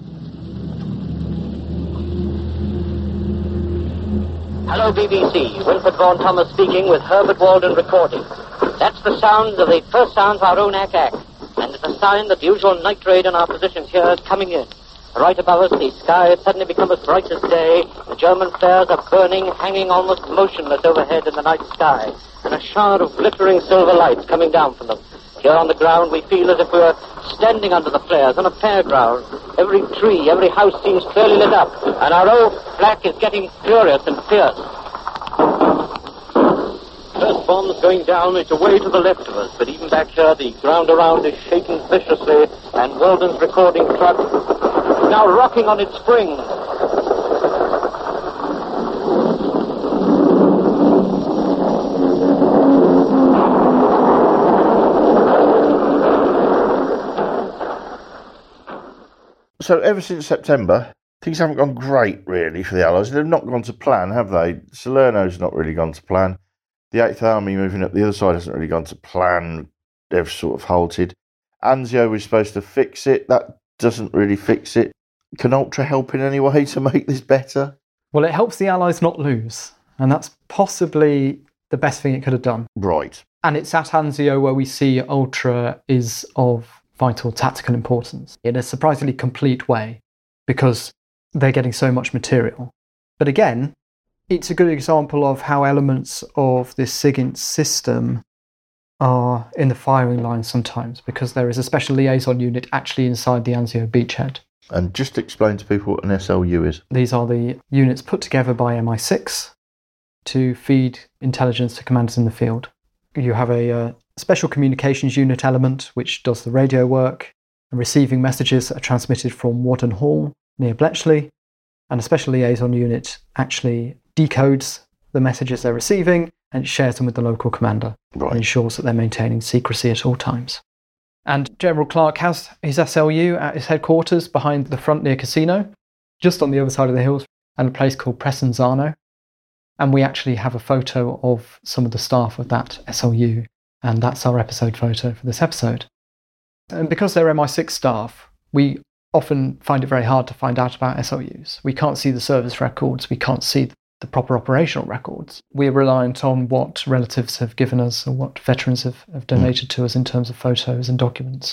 Hello, B B C. Wilfred Vaughan Thomas speaking with Herbert Walden recording. That's the sound of the first sound of our own A C A C, and it's a sign that the usual night raid on our positions here is coming in. Right above us, the sky has suddenly become as bright as day. The German flares are burning, hanging almost motionless overhead in the night sky, and a shower of glittering silver lights coming down from them. Here on the ground, we feel as if we were standing under the flares on a fairground. Every tree, every house seems clearly lit up, and our old flak is getting furious and fierce. First bombs going down, it's away to the left of us, but even back here, the ground around is shaking viciously, and Walden's recording truck is now rocking on its springs. So ever since September, things haven't gone great, really, for the Allies. They've not gone to plan, have they? Salerno's not really gone to plan. The eighth Army moving up the other side hasn't really gone to plan. They've sort of halted. Anzio was supposed to fix it. That doesn't really fix it. Can Ultra help in any way to make this better? Well, it helps the Allies not lose, and that's possibly the best thing it could have done. Right. And it's at Anzio where we see Ultra is of vital tactical importance in a surprisingly complete way, because they're getting so much material. But again, it's a good example of how elements of this SIGINT system are in the firing line sometimes, because there is a special liaison unit actually inside the Anzio beachhead. And just explain to people what an S L U is. These are the units put together by M I six to feed intelligence to commanders in the field. You have a uh, special communications unit element which does the radio work and receiving messages that are transmitted from Wadden Hall near Bletchley, and a special liaison unit actually decodes the messages they're receiving and shares them with the local commander. Right. And ensures that they're maintaining secrecy at all times. And General Clark has his S L U at his headquarters behind the front near Casino, just on the other side of the hills, and a place called Presenzano. And we actually have a photo of some of the staff of that S L U, and that's our episode photo for this episode. And because they're M I six staff, we often find it very hard to find out about S L Us. We can't see the service records, we can't see the proper operational records. We're reliant on what relatives have given us or what veterans have, have donated to us in terms of photos and documents.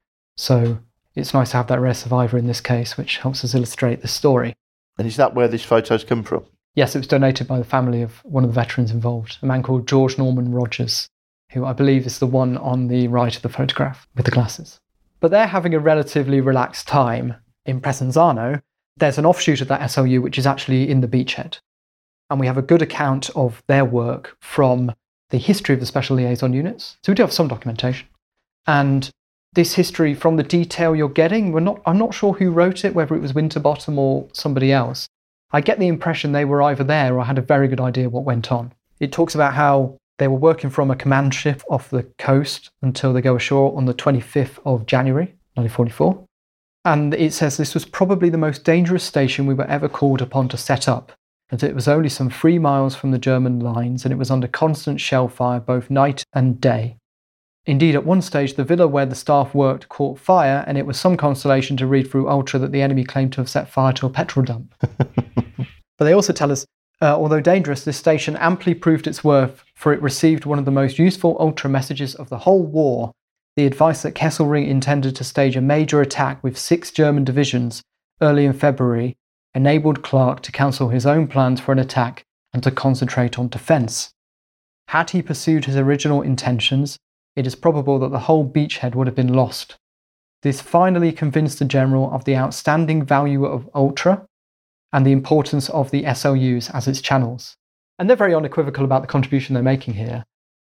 So it's nice to have that rare survivor in this case, which helps us illustrate the story. And is that where these photos come from? Yes, it was donated by the family of one of the veterans involved, a man called George Norman Rogers, who I believe is the one on the right of the photograph with the glasses. But they're having a relatively relaxed time in Presenzano. There's an offshoot of that S L U which is actually in the beachhead. And we have a good account of their work from the history of the special liaison units. So we do have some documentation. And this history, from the detail you're getting, we're not, I'm not sure who wrote it, whether it was Winterbottom or somebody else. I get the impression they were either there or had a very good idea what went on. It talks about how they were working from a command ship off the coast until they go ashore on the twenty-fifth of January, nineteen forty-four. And it says this was probably the most dangerous station we were ever called upon to set up, and it was only some three miles from the German lines, and it was under constant shell fire both night and day. Indeed, at one stage, the villa where the staff worked caught fire, and it was some consolation to read through Ultra that the enemy claimed to have set fire to a petrol dump. But they also tell us, uh, although dangerous, this station amply proved its worth, for it received one of the most useful Ultra messages of the whole war, the advice that Kesselring intended to stage a major attack with six German divisions early in February, enabled Clark to cancel his own plans for an attack and to concentrate on defence. Had he pursued his original intentions, it is probable that the whole beachhead would have been lost. This finally convinced the general of the outstanding value of Ultra and the importance of the S L Us as its channels. And they're very unequivocal about the contribution they're making here.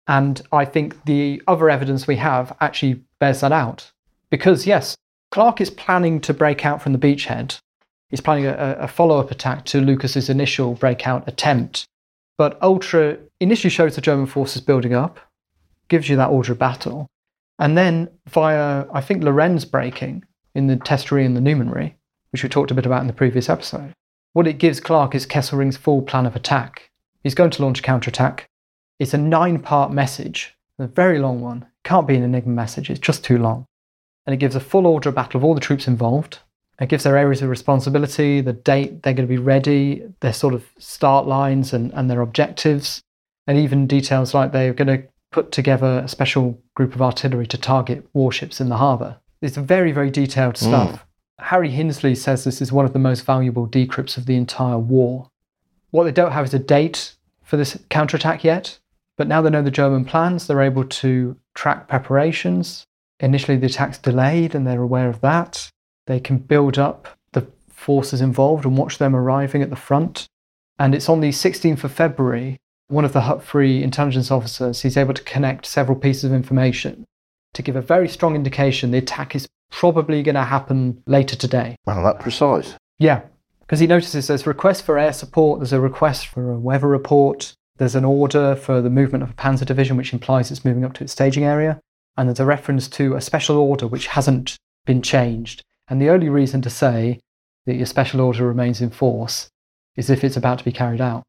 And I think the other evidence we have actually bears that out. Because, yes, Clark is planning to break out from the beachhead. He's planning a, a follow-up attack to Lucas's initial breakout attempt. But Ultra initially shows the German forces building up, gives you that order of battle. And then via, I think, Lorenz breaking in the Testary and the Numenary, which we talked a bit about in the previous episode, what it gives Clark is Kesselring's full plan of attack. He's going to launch a counterattack. It's a nine-part message, a very long one. It can't be an Enigma message, it's just too long. And it gives a full order of battle of all the troops involved. It gives their areas of responsibility, the date they're going to be ready, their sort of start lines and, and their objectives, and even details like they're going to put together a special group of artillery to target warships in the harbour. It's very, very detailed stuff. Mm. Harry Hinsley says this is one of the most valuable decrypts of the entire war. What they don't have is a date for this counterattack yet, but now they know the German plans, they're able to track preparations. Initially the attack's delayed and they're aware of that. They can build up the forces involved and watch them arriving at the front. And it's on the sixteenth of February, one of the Hut-Free intelligence officers, he's able to connect several pieces of information to give a very strong indication the attack is probably going to happen later today. Wow, that precise. Yeah, because he notices there's a request for air support, there's a request for a weather report, there's an order for the movement of a panzer division, which implies it's moving up to its staging area, and there's a reference to a special order which hasn't been changed. And the only reason to say that your special order remains in force is if it's about to be carried out.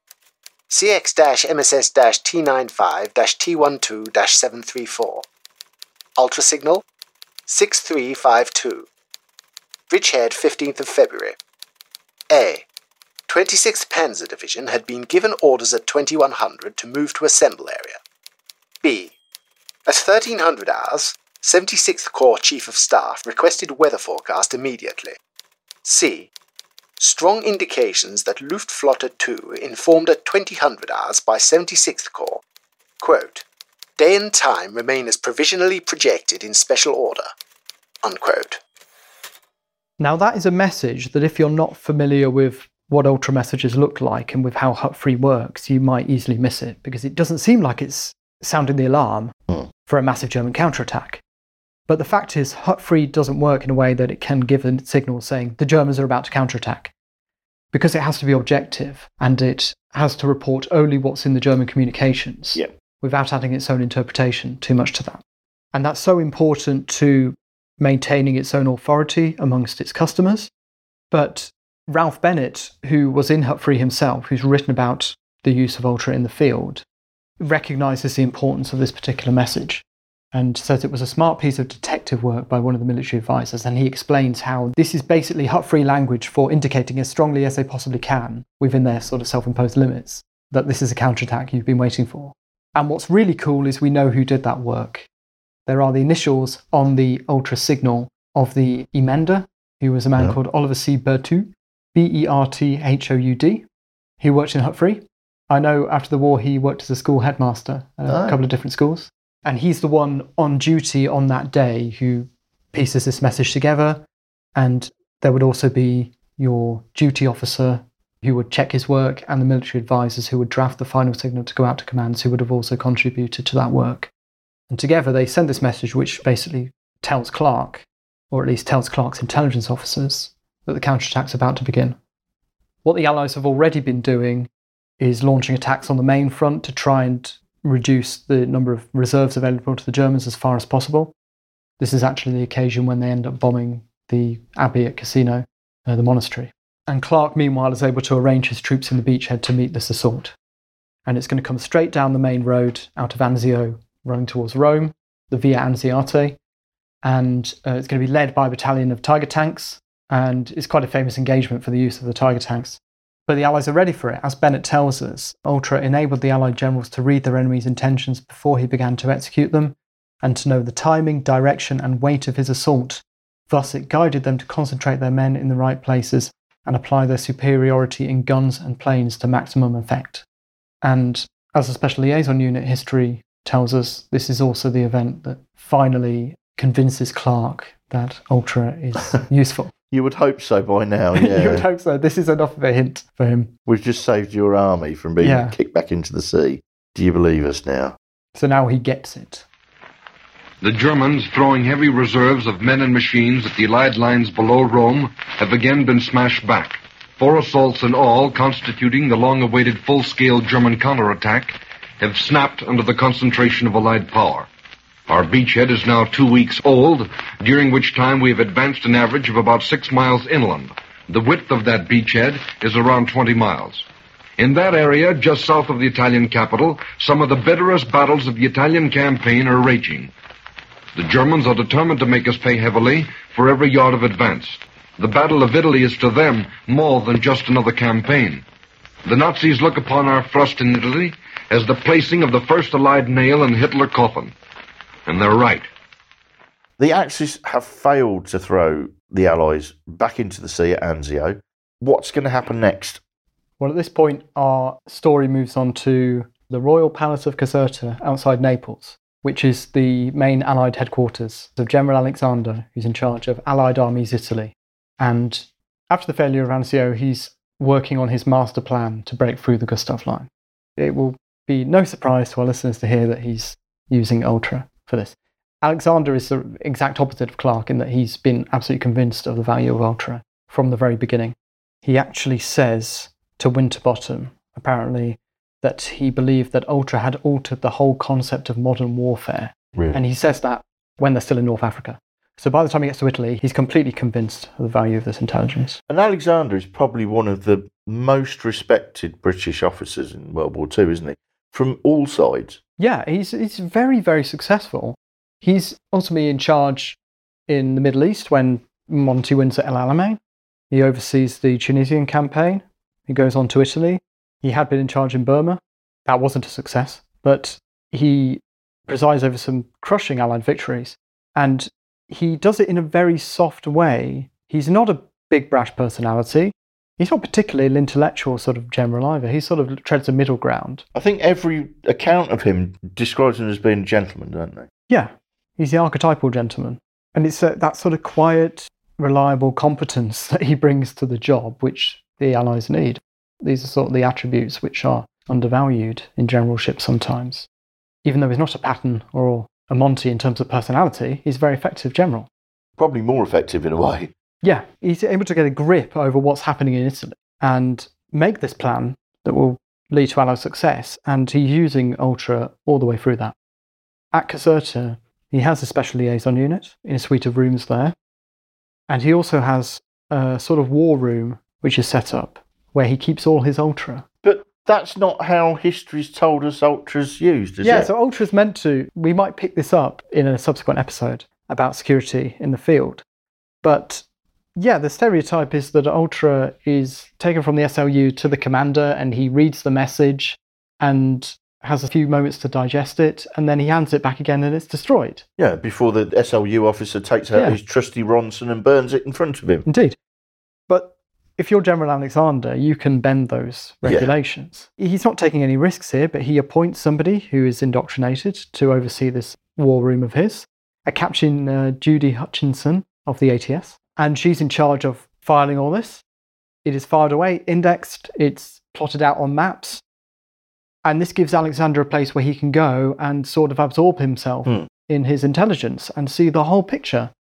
C X M S S T ninety-five T twelve seven three four. Ultra signal six three five two. Bridgehead, fifteenth of February. A. twenty-sixth Panzer Division had been given orders at twenty-one hundred to move to assemble area. B. At thirteen hundred hours, seventy-sixth Corps Chief of Staff requested weather forecast immediately. C. Strong indications that Luftflotte two informed at twenty hundred hours by seventy-sixth Corps, quote, day and time remain as provisionally projected in special order, unquote. Now that is a message that if you're not familiar with what Ultra messages look like and with how Hut-Free works, you might easily miss it, because it doesn't seem like it's sounding the alarm mm. for a massive German counterattack. But the fact is, Hut-Free doesn't work in a way that it can give a signal saying the Germans are about to counterattack, because it has to be objective and it has to report only what's in the German communications yep. without adding its own interpretation too much to that. And that's so important to maintaining its own authority amongst its customers. But Ralph Bennett, who was in Hut-Free himself, who's written about the use of Ultra in the field, recognises the importance of this particular message and says it was a smart piece of detective work by one of the military advisors, and he explains how this is basically Hut-Free language for indicating as strongly as they possibly can, within their sort of self-imposed limits, that this is a counterattack you've been waiting for. And what's really cool is we know who did that work. There are the initials on the Ultra signal of the emender, who was a man yeah. called Oliver C. Berthoud, B E R T H O U D. He worked in Hut-Free. I know after the war he worked as a school headmaster at a oh. couple of different schools. And he's the one on duty on that day who pieces this message together. And there would also be your duty officer who would check his work and the military advisors who would draft the final signal to go out to commands who would have also contributed to that work. And together they send this message which basically tells Clark, or at least tells Clark's intelligence officers, that the counterattack's about to begin. What the Allies have already been doing is launching attacks on the main front to try and reduce the number of reserves available to the Germans as far as possible. This is actually the occasion when they end up bombing the abbey at Cassino, uh, the monastery. And Clark, meanwhile, is able to arrange his troops in the beachhead to meet this assault. And it's going to come straight down the main road out of Anzio, running towards Rome, the Via Anziate, and uh, it's going to be led by a battalion of Tiger tanks, and it's quite a famous engagement for the use of the Tiger tanks. But the Allies are ready for it. As Bennett tells us, Ultra enabled the Allied generals to read their enemy's intentions before he began to execute them, and to know the timing, direction, and weight of his assault. Thus, it guided them to concentrate their men in the right places and apply their superiority in guns and planes to maximum effect. And as a special liaison unit history tells us, this is also the event that finally convinces Clark that Ultra is useful. You would hope so by now, yeah. You would hope so. This is enough of a hint for him. We've just saved your army from being yeah. kicked back into the sea. Do you believe us now? So now he gets it. The Germans, throwing heavy reserves of men and machines at the Allied lines below Rome, have again been smashed back. Four assaults in all, constituting the long-awaited full-scale German counterattack, have snapped under the concentration of Allied power. Our beachhead is now two weeks old, during which time we have advanced an average of about six miles inland. The width of that beachhead is around twenty miles. In that area, just south of the Italian capital, some of the bitterest battles of the Italian campaign are raging. The Germans are determined to make us pay heavily for every yard of advance. The Battle of Italy is to them more than just another campaign. The Nazis look upon our thrust in Italy as the placing of the first Allied nail in Hitler's coffin. And they're right. The Axis have failed to throw the Allies back into the sea at Anzio. What's going to happen next? Well, at this point, our story moves on to the Royal Palace of Caserta outside Naples, which is the main Allied headquarters of General Alexander, who's in charge of Allied armies Italy. And after the failure of Anzio, he's working on his master plan to break through the Gustav Line. It will be no surprise to our listeners to hear that he's using Ultra for this. Alexander is the exact opposite of Clark in that he's been absolutely convinced of the value of Ultra from the very beginning. He actually says to Winterbottom, apparently, that he believed that Ultra had altered the whole concept of modern warfare. Really? And he says that when they're still in North Africa. So by the time he gets to Italy, he's completely convinced of the value of this intelligence. And Alexander is probably one of the most respected British officers in World War Two, isn't he? From all sides. Yeah, he's, he's very, very successful. He's ultimately in charge in the Middle East when Monty wins at El Alamein. He oversees the Tunisian campaign. He goes on to Italy. He had been in charge in Burma. That wasn't a success, but he presides over some crushing Allied victories. And he does it in a very soft way. He's not a big brash personality. He's not particularly an intellectual sort of general either. He sort of treads a middle ground. I think every account of him describes him as being a gentleman, don't they? Yeah, he's the archetypal gentleman. And it's uh, that sort of quiet, reliable competence that he brings to the job, which the Allies need. These are sort of the attributes which are undervalued in generalship sometimes. Even though he's not a Patton or a Monty in terms of personality, he's a very effective general. Probably more effective in a way. Yeah, he's able to get a grip over what's happening in Italy and make this plan that will lead to Allied success, and he's using Ultra all the way through that. At Caserta, he has a special liaison unit in a suite of rooms there, and he also has a sort of war room which is set up where he keeps all his Ultra. But that's not how history's told us Ultra's used, is yeah, it? Yeah, so Ultra's meant to... We might pick this up in a subsequent episode about security in the field. But, yeah, the stereotype is that Ultra is taken from the S L U to the commander, and he reads the message and has a few moments to digest it, and then he hands it back again and it's destroyed. Yeah, before the S L U officer takes out Yeah. his trusty Ronson and burns it in front of him. Indeed. But if you're General Alexander, you can bend those regulations. Yeah. He's not taking any risks here, but he appoints somebody who is indoctrinated to oversee this war room of his, a Captain uh, Judy Hutchinson of the A T S, and she's in charge of filing all this. It is filed away, indexed, it's plotted out on maps, and this gives Alexander a place where he can go and sort of absorb himself Hmm. in his intelligence and see the whole picture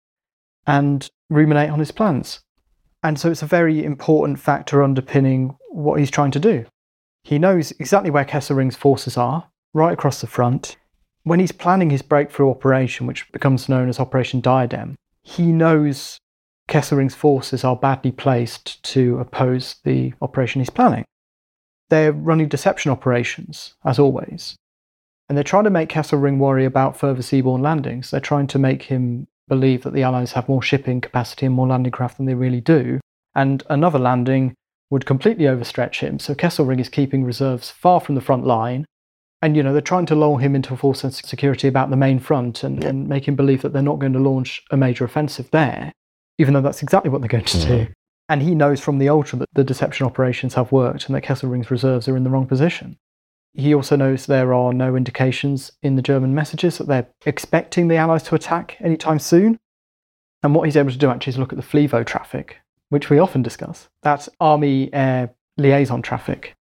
and ruminate on his plans. And so it's a very important factor underpinning what he's trying to do. He knows exactly where Kesselring's forces are, right across the front. When he's planning his breakthrough operation, which becomes known as Operation Diadem, he knows Kesselring's forces are badly placed to oppose the operation he's planning. They're running deception operations, as always. And they're trying to make Kesselring worry about further seaborne landings. They're trying to make him believe that the Allies have more shipping capacity and more landing craft than they really do. And another landing would completely overstretch him. So Kesselring is keeping reserves far from the front line. And, you know, they're trying to lull him into a false sense of security about the main front and, yeah. and make him believe that they're not going to launch a major offensive there, even though that's exactly what they're going to mm-hmm. do. And he knows from the Ultra that the deception operations have worked and that Kesselring's reserves are in the wrong position. He also knows there are no indications in the German messages that they're expecting the Allies to attack anytime soon. And what he's able to do actually is look at the FLIVO traffic, which we often discuss. That's Army-Air liaison traffic.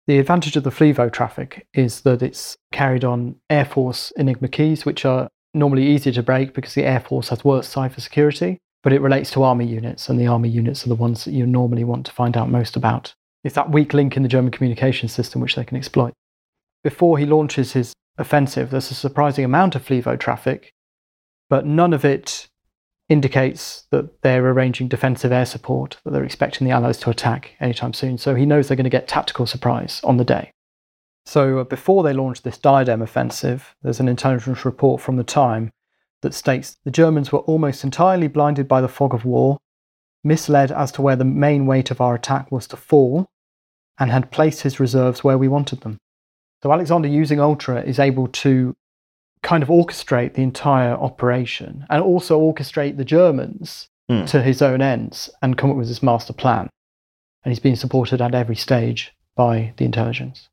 The advantage of the FLIVO traffic is that it's carried on Air Force Enigma keys, which are normally easier to break because the Air Force has worse cipher security, but it relates to Army units, and the Army units are the ones that you normally want to find out most about. It's that weak link in the German communication system which they can exploit. Before he launches his offensive, there's a surprising amount of FLIVO traffic, but none of it indicates that they're arranging defensive air support, that they're expecting the Allies to attack anytime soon. So he knows they're going to get tactical surprise on the day. So uh, before they launch this Diadem offensive, there's an intelligence report from the time that states the Germans were almost entirely blinded by the fog of war, misled as to where the main weight of our attack was to fall, and had placed his reserves where we wanted them. So Alexander, using Ultra, is able to kind of orchestrate the entire operation and also orchestrate the Germans mm. to his own ends and come up with this master plan. And he's being supported at every stage by the intelligence.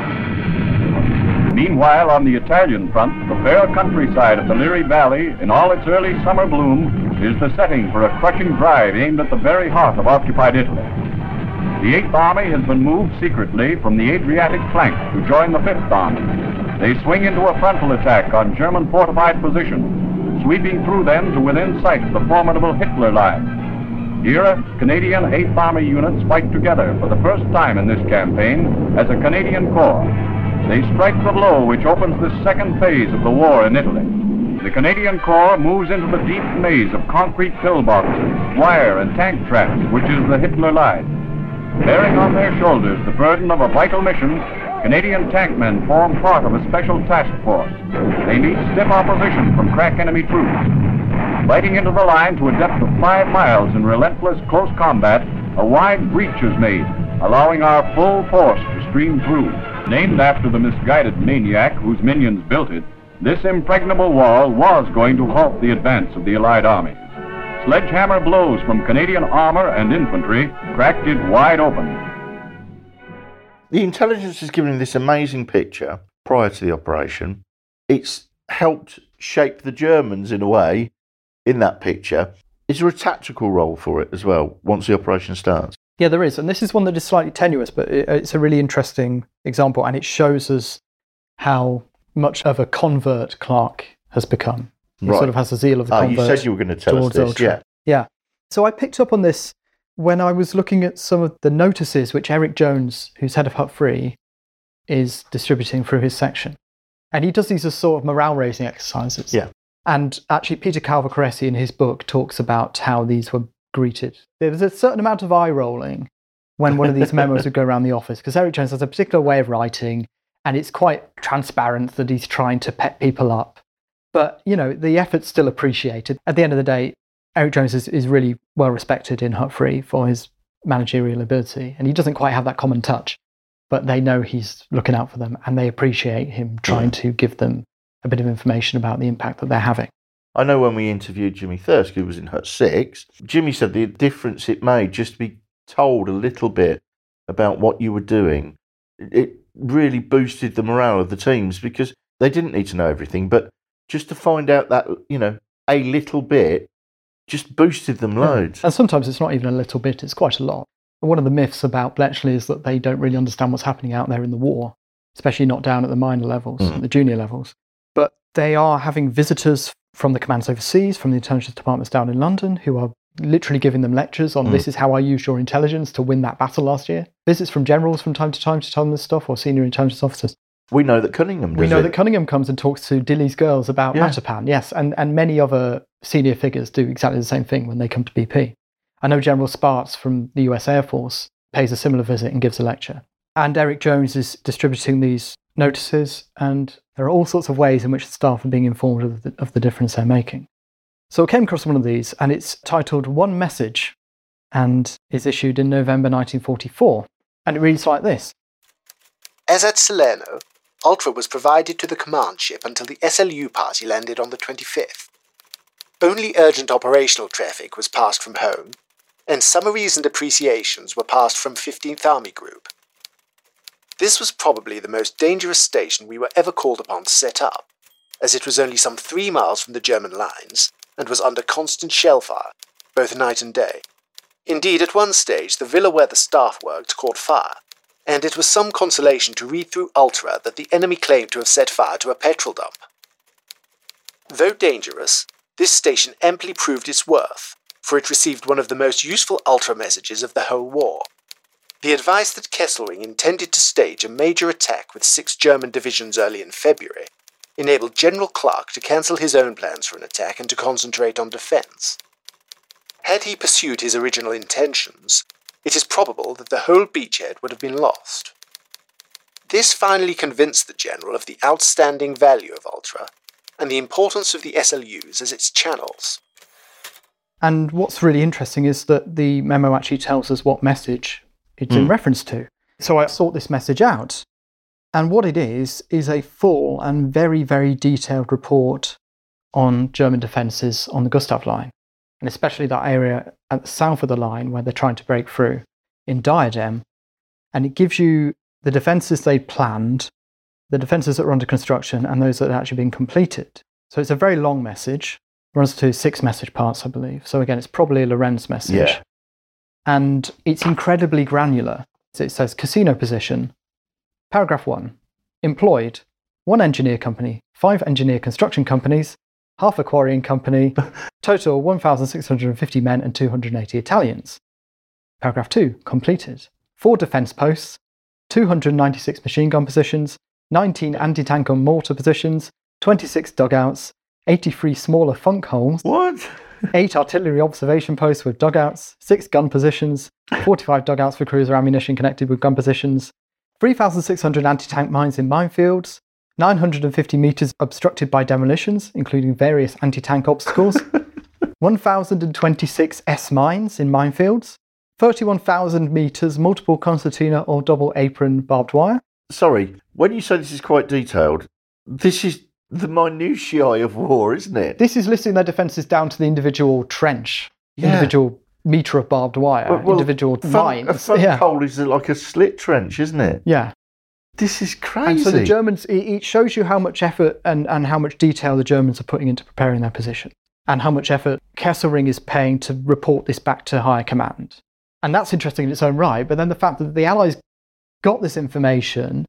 Meanwhile, on the Italian front, the fair countryside of the Liri Valley, in all its early summer bloom, is the setting for a crushing drive aimed at the very heart of occupied Italy. The eighth Army has been moved secretly from the Adriatic flank to join the fifth Army. They swing into a frontal attack on German fortified positions, sweeping through them to within sight of the formidable Hitler Line. Here, Canadian eighth Army units fight together for the first time in this campaign as a Canadian Corps. They strike the blow which opens the second phase of the war in Italy. The Canadian Corps moves into the deep maze of concrete pillboxes, wire and tank traps, which is the Hitler Line. Bearing on their shoulders the burden of a vital mission, Canadian tankmen form part of a special task force. They meet stiff opposition from crack enemy troops. Fighting into the line to a depth of five miles in relentless close combat, a wide breach is made, allowing our full force to stream through. Named after the misguided maniac whose minions built it, this impregnable wall was going to halt the advance of the Allied army. Sledgehammer blows from Canadian armor and infantry cracked it wide open. The intelligence has given this amazing picture prior to the operation. It's helped shape the Germans in a way in that picture. Is there a tactical role for it as well once the operation starts? Yeah, there is. And this is one that is slightly tenuous, but it's a really interesting example. And it shows us how much of a convert Clark has become. He right. sort of has the zeal of the oh, convert. You said you were going to tell us this, Ultra. yeah. Yeah. So I picked up on this when I was looking at some of the notices which Eric Jones, who's head of Hut Free, is distributing through his section. And he does these as sort of morale-raising exercises. Yeah. And actually, Peter Calvacaresi in his book talks about how these were greeted. There was a certain amount of eye-rolling when one of these memos would go around the office, because Eric Jones has a particular way of writing, and it's quite transparent that he's trying to pep people up. But, you know, the effort's still appreciated. At the end of the day, Eric Jones is, is really well respected in Hut Free for his managerial ability, and he doesn't quite have that common touch, but they know he's looking out for them, and they appreciate him trying yeah. to give them a bit of information about the impact that they're having. I know when we interviewed Jimmy Thirsk, who was in Hut six, Jimmy said the difference it made just to be told a little bit about what you were doing. It really boosted the morale of the teams because they didn't need to know everything, but just to find out that, you know, a little bit just boosted them loads. Yeah. And sometimes it's not even a little bit, it's quite a lot. And one of the myths about Bletchley is that they don't really understand what's happening out there in the war, especially not down at the minor levels, mm. the junior levels. But they are having visitors from the commands overseas, from the intelligence departments down in London, who are literally giving them lectures on mm. this is how I used your intelligence to win that battle last year. Visits from generals from time to time to tell them this stuff, or senior intelligence officers. We know that Cunningham does We know it. that Cunningham comes and talks to Dilly's girls about yeah. Matapan, yes, and, and many other senior figures do exactly the same thing when they come to B P. I know General Sparks from the U S Air Force pays a similar visit and gives a lecture. And Eric Jones is distributing these notices, and there are all sorts of ways in which the staff are being informed of the, of the difference they're making. So I came across one of these, and it's titled One Message, and is issued in November nineteen forty-four. And it reads like this. As at Salerno, Ultra was provided to the command ship until the S L U party landed on the twenty-fifth. Only urgent operational traffic was passed from home, and summaries and appreciations were passed from fifteenth Army Group. This was probably the most dangerous station we were ever called upon to set up, as it was only some three miles from the German lines, and was under constant shell fire, both night and day. Indeed, at one stage, the villa where the staff worked caught fire, and it was some consolation to read through Ultra that the enemy claimed to have set fire to a petrol dump. Though dangerous, this station amply proved its worth, for it received one of the most useful Ultra messages of the whole war. The advice that Kesselring intended to stage a major attack with six German divisions early in February enabled General Clark to cancel his own plans for an attack and to concentrate on defence. Had he pursued his original intentions, it is probable that the whole beachhead would have been lost. This finally convinced the General of the outstanding value of Ultra and the importance of the S L Us as its channels. And what's really interesting is that the memo actually tells us what message it's mm. in reference to. So I sought this message out, and what it is, is a full and very, very detailed report on German defences on the Gustav Line, and especially that area at the south of the line where they're trying to break through in Diadem. And it gives you the defences they planned, the defences that were under construction, and those that had actually been completed. So it's a very long message. It runs to six message parts, I believe. So again, it's probably a Lorenz message. Yeah. And it's incredibly granular. So it says casino position. Paragraph one, employed, one engineer company, five engineer construction companies, half a quarrying company, total one thousand six hundred fifty men and two hundred eighty Italians. Paragraph two, completed, four defence posts, two hundred ninety-six machine gun positions, nineteen anti-tank and mortar positions, twenty-six dugouts, eighty-three smaller funk holes, what? eight artillery observation posts with dugouts, six gun positions, forty-five dugouts for cruiser ammunition connected with gun positions, three thousand six hundred anti-tank mines in minefields, nine hundred fifty metres obstructed by demolitions, including various anti-tank obstacles, one thousand twenty-six S mines in minefields, thirty-one thousand metres multiple concertina or double apron barbed wire. Sorry, when you say this is quite detailed, this is the minutiae of war, isn't it? This is listing their defences down to the individual trench, Yeah. individual metre of barbed wire, Well, well, individual fun- mines. A fun yeah. hole is like a slit trench, isn't it? yeah. This is crazy. And so the Germans, it, it shows you how much effort and, and how much detail the Germans are putting into preparing their position, and how much effort Kesselring is paying to report this back to higher command. And that's interesting in its own right, but then the fact that the Allies got this information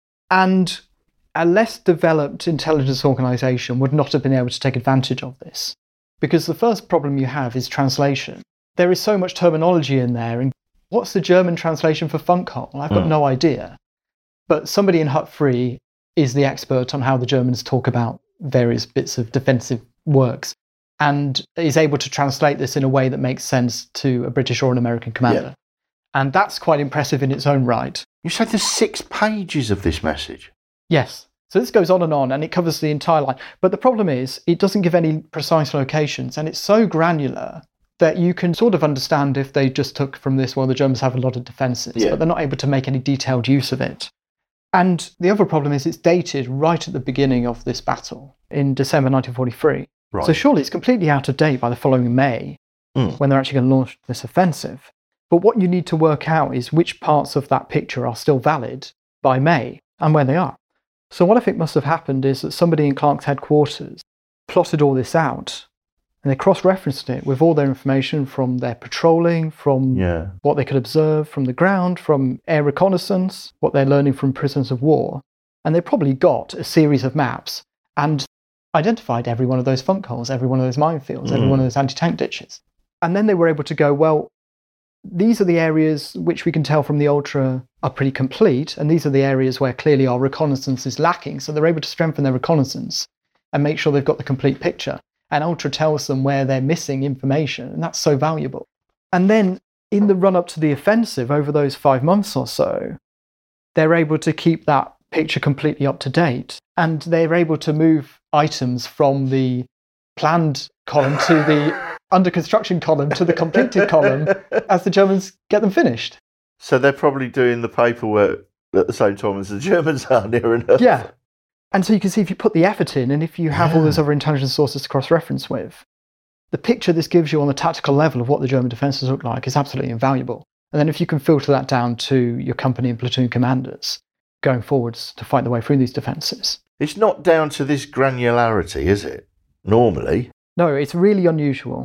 and a less developed intelligence organisation would not have been able to take advantage of this. Because the first problem you have is translation. There is so much terminology in there, and what's the German translation for funk hole? I've got Mm. no idea. But somebody in Hut three is the expert on how the Germans talk about various bits of defensive works, and is able to translate this in a way that makes sense to a British or an American commander. Yeah. And that's quite impressive in its own right. You said there's six pages of this message. Yes. So this goes on and on, and it covers the entire line. But the problem is, it doesn't give any precise locations, and it's so granular that you can sort of understand if they just took from this, well, the Germans have a lot of defences, Yeah. but they're not able to make any detailed use of it. And the other problem is it's dated right at the beginning of this battle, in December nineteen forty-three. Right. So surely it's completely out of date by the following May, Mm. when they're actually going to launch this offensive. But what you need to work out is which parts of that picture are still valid by May, and where they are. So what I think must have happened is that somebody in Clark's headquarters plotted all this out, and they cross-referenced it with all their information from their patrolling, from Yeah. what they could observe from the ground, from air reconnaissance, what they're learning from prisoners of war. And they probably got a series of maps and identified every one of those funk holes, every one of those minefields, every Mm. one of those anti-tank ditches. And then they were able to go, well, these are the areas which we can tell from the Ultra are pretty complete, and these are the areas where clearly our reconnaissance is lacking. So they're able to strengthen their reconnaissance and make sure they've got the complete picture. And Ultra tells them where they're missing information, and that's so valuable. And then in the run-up to the offensive, over those five months or so, they're able to keep that picture completely up to date, and they're able to move items from the planned column to the under construction column to the completed column as the Germans get them finished. So they're probably doing the paperwork at the same time as the Germans are, near enough. Yeah. And so you can see if you put the effort in, and if you have all those other intelligence sources to cross-reference with, the picture this gives you on the tactical level of what the German defences look like is absolutely invaluable. And then if you can filter that down to your company and platoon commanders going forwards to fight their way through these defences. It's not down to this granularity, is it? Normally. No, it's really unusual.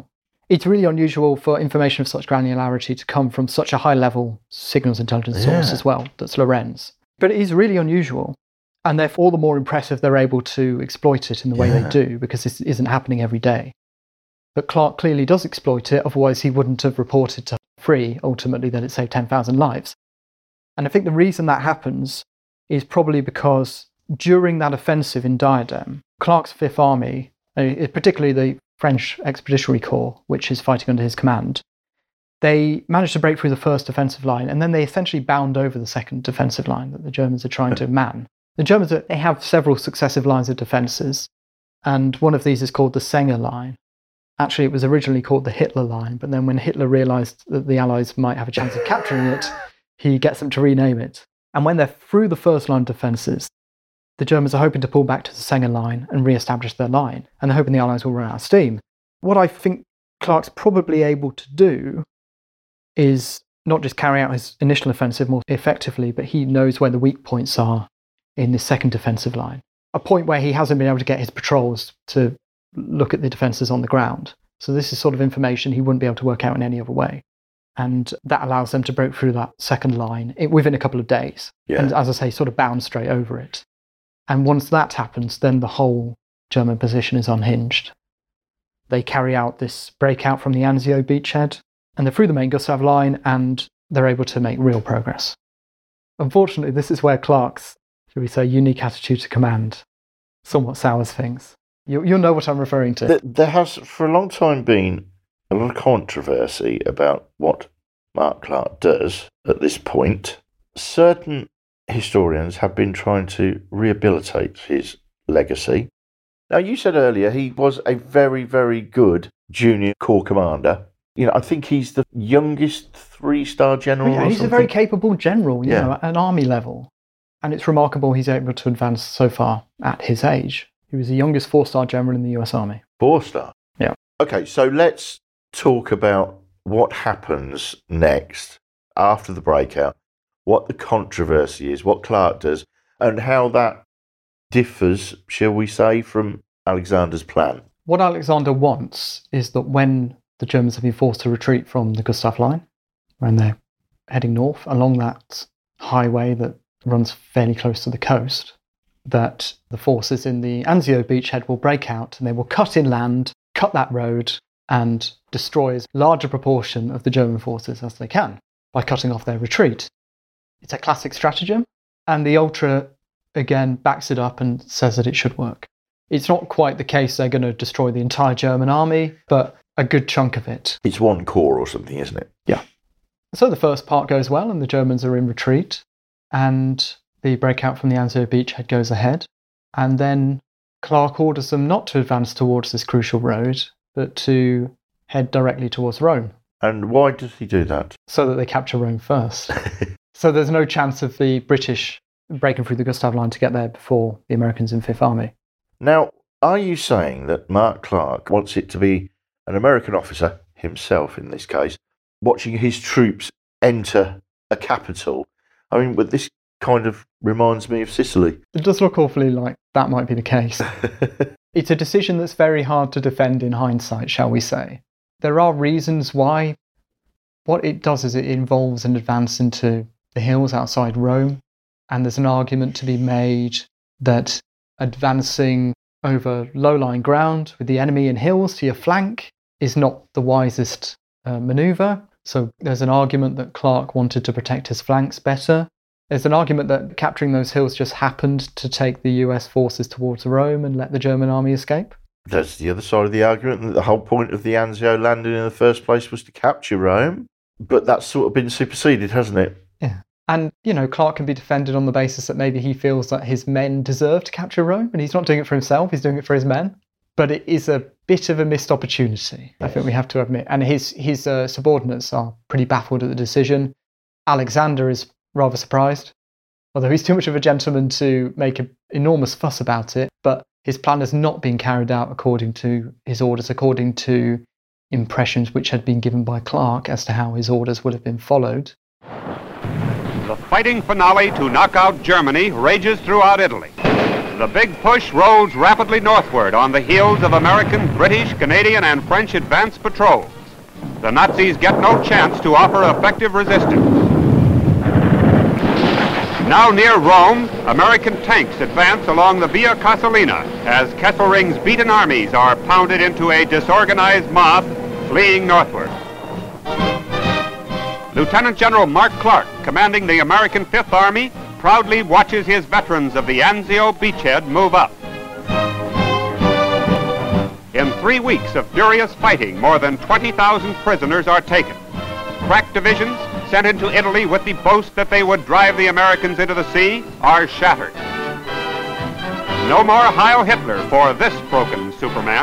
It's really unusual for information of such granularity to come from such a high-level signals intelligence source Yeah. as well, that's Lorenz. But it is really unusual, and therefore all the more impressive they're able to exploit it in the way Yeah. they do, because this isn't happening every day. But Clark clearly does exploit it, otherwise he wouldn't have reported to Free, ultimately, that it saved ten thousand lives. And I think the reason that happens is probably because during that offensive in Diadem, Clark's Fifth Army, uh, particularly the French Expeditionary Corps, which is fighting under his command, they managed to break through the first defensive line, and then they essentially bound over the second defensive line that the Germans are trying to man. The Germans, are, they have several successive lines of defences, and one of these is called the Senger Line. Actually, it was originally called the Hitler Line, but then when Hitler realised that the Allies might have a chance of capturing it, he gets them to rename it. And when they're through the first line of defences, the Germans are hoping to pull back to the Senger Line and re-establish their line, and they're hoping the Allies will run out of steam. What I think Clark's probably able to do is not just carry out his initial offensive more effectively, but he knows where the weak points are in the second defensive line. A point where he hasn't been able to get his patrols to look at the defences on the ground. So this is sort of information he wouldn't be able to work out in any other way. And that allows them to break through that second line within a couple of days. Yeah. And as I say, sort of bound straight over it. And once that happens, then the whole German position is unhinged. They carry out this breakout from the Anzio beachhead, and they're through the main Gustav line, and they're able to make real progress. Unfortunately, this is where Clark's, shall we say, unique attitude to command somewhat sours things. You, you'll know what I'm referring to. There, there has, for a long time, been a lot of controversy about what Mark Clark does at this point. Certain historians have been trying to rehabilitate his legacy. Now, you said earlier he was a very, very good junior corps commander. You know, I think he's the youngest three-star general. Yeah, or he's something. a very capable general, you Yeah. know, at an army level. And it's remarkable he's able to advance so far at his age. He was the youngest four-star general in the U S Army. Four-star? Yeah. Okay, so let's talk about what happens next after the breakout, what the controversy is, what Clark does, and how that differs, shall we say, from Alexander's plan. What Alexander wants is that when the Germans have been forced to retreat from the Gustav Line, when they're heading north along that highway that runs fairly close to the coast, that the forces in the Anzio beachhead will break out and they will cut inland, cut that road, and destroy as large a proportion of the German forces as they can by cutting off their retreat. It's a classic stratagem, and the Ultra, again, backs it up and says that it should work. It's not quite the case they're going to destroy the entire German army, but a good chunk of it. It's one corps or something, isn't it? Yeah. So the first part goes well, and the Germans are in retreat, and the breakout from the Anzio beachhead goes ahead, and then Clark orders them not to advance towards this crucial road, but to head directly towards Rome. And why does he do that? So that they capture Rome first. So there's no chance of the British breaking through the Gustav Line to get there before the Americans in Fifth Army. Now, are you saying that Mark Clark wants it to be an American officer, himself in this case, watching his troops enter a capital? I mean, but this kind of reminds me of Sicily. It does look awfully like that might be the case. It's a decision that's very hard to defend in hindsight, shall we say. There are reasons why. What it does is it involves an advance into the hills outside Rome, and there's an argument to be made that advancing over low-lying ground with the enemy in hills to your flank is not the wisest uh, manoeuvre. So there's an argument that Clark wanted to protect his flanks better. There's an argument that capturing those hills just happened to take the U S forces towards Rome and let the German army escape. That's the other side of the argument, that the whole point of the Anzio landing in the first place was to capture Rome. But that's sort of been superseded, hasn't it? Yeah. And, you know, Clark can be defended on the basis that maybe he feels that his men deserve to capture Rome, and he's not doing it for himself, he's doing it for his men. But it is a bit of a missed opportunity, I think we have to admit. And his, his uh, subordinates are pretty baffled at the decision. Alexander is rather surprised, although he's too much of a gentleman to make an enormous fuss about it. But his plan has not been carried out according to his orders, according to impressions which had been given by Clark as to how his orders would have been followed. The fighting finale to knock out Germany rages throughout Italy. The big push rolls rapidly northward on the heels of American, British, Canadian, and French advance patrols. the Nazis get no chance to offer effective resistance. Now near Rome, American tanks advance along the Via Casalina as Kesselring's beaten armies are pounded into a disorganized mob fleeing northward. Lieutenant General Mark Clark, commanding the American Fifth Army, proudly watches his veterans of the Anzio beachhead move up. In three weeks of furious fighting, more than twenty thousand prisoners are taken. Crack divisions, sent into Italy with the boast that they would drive the Americans into the sea, are shattered. No more Heil Hitler for this broken Superman.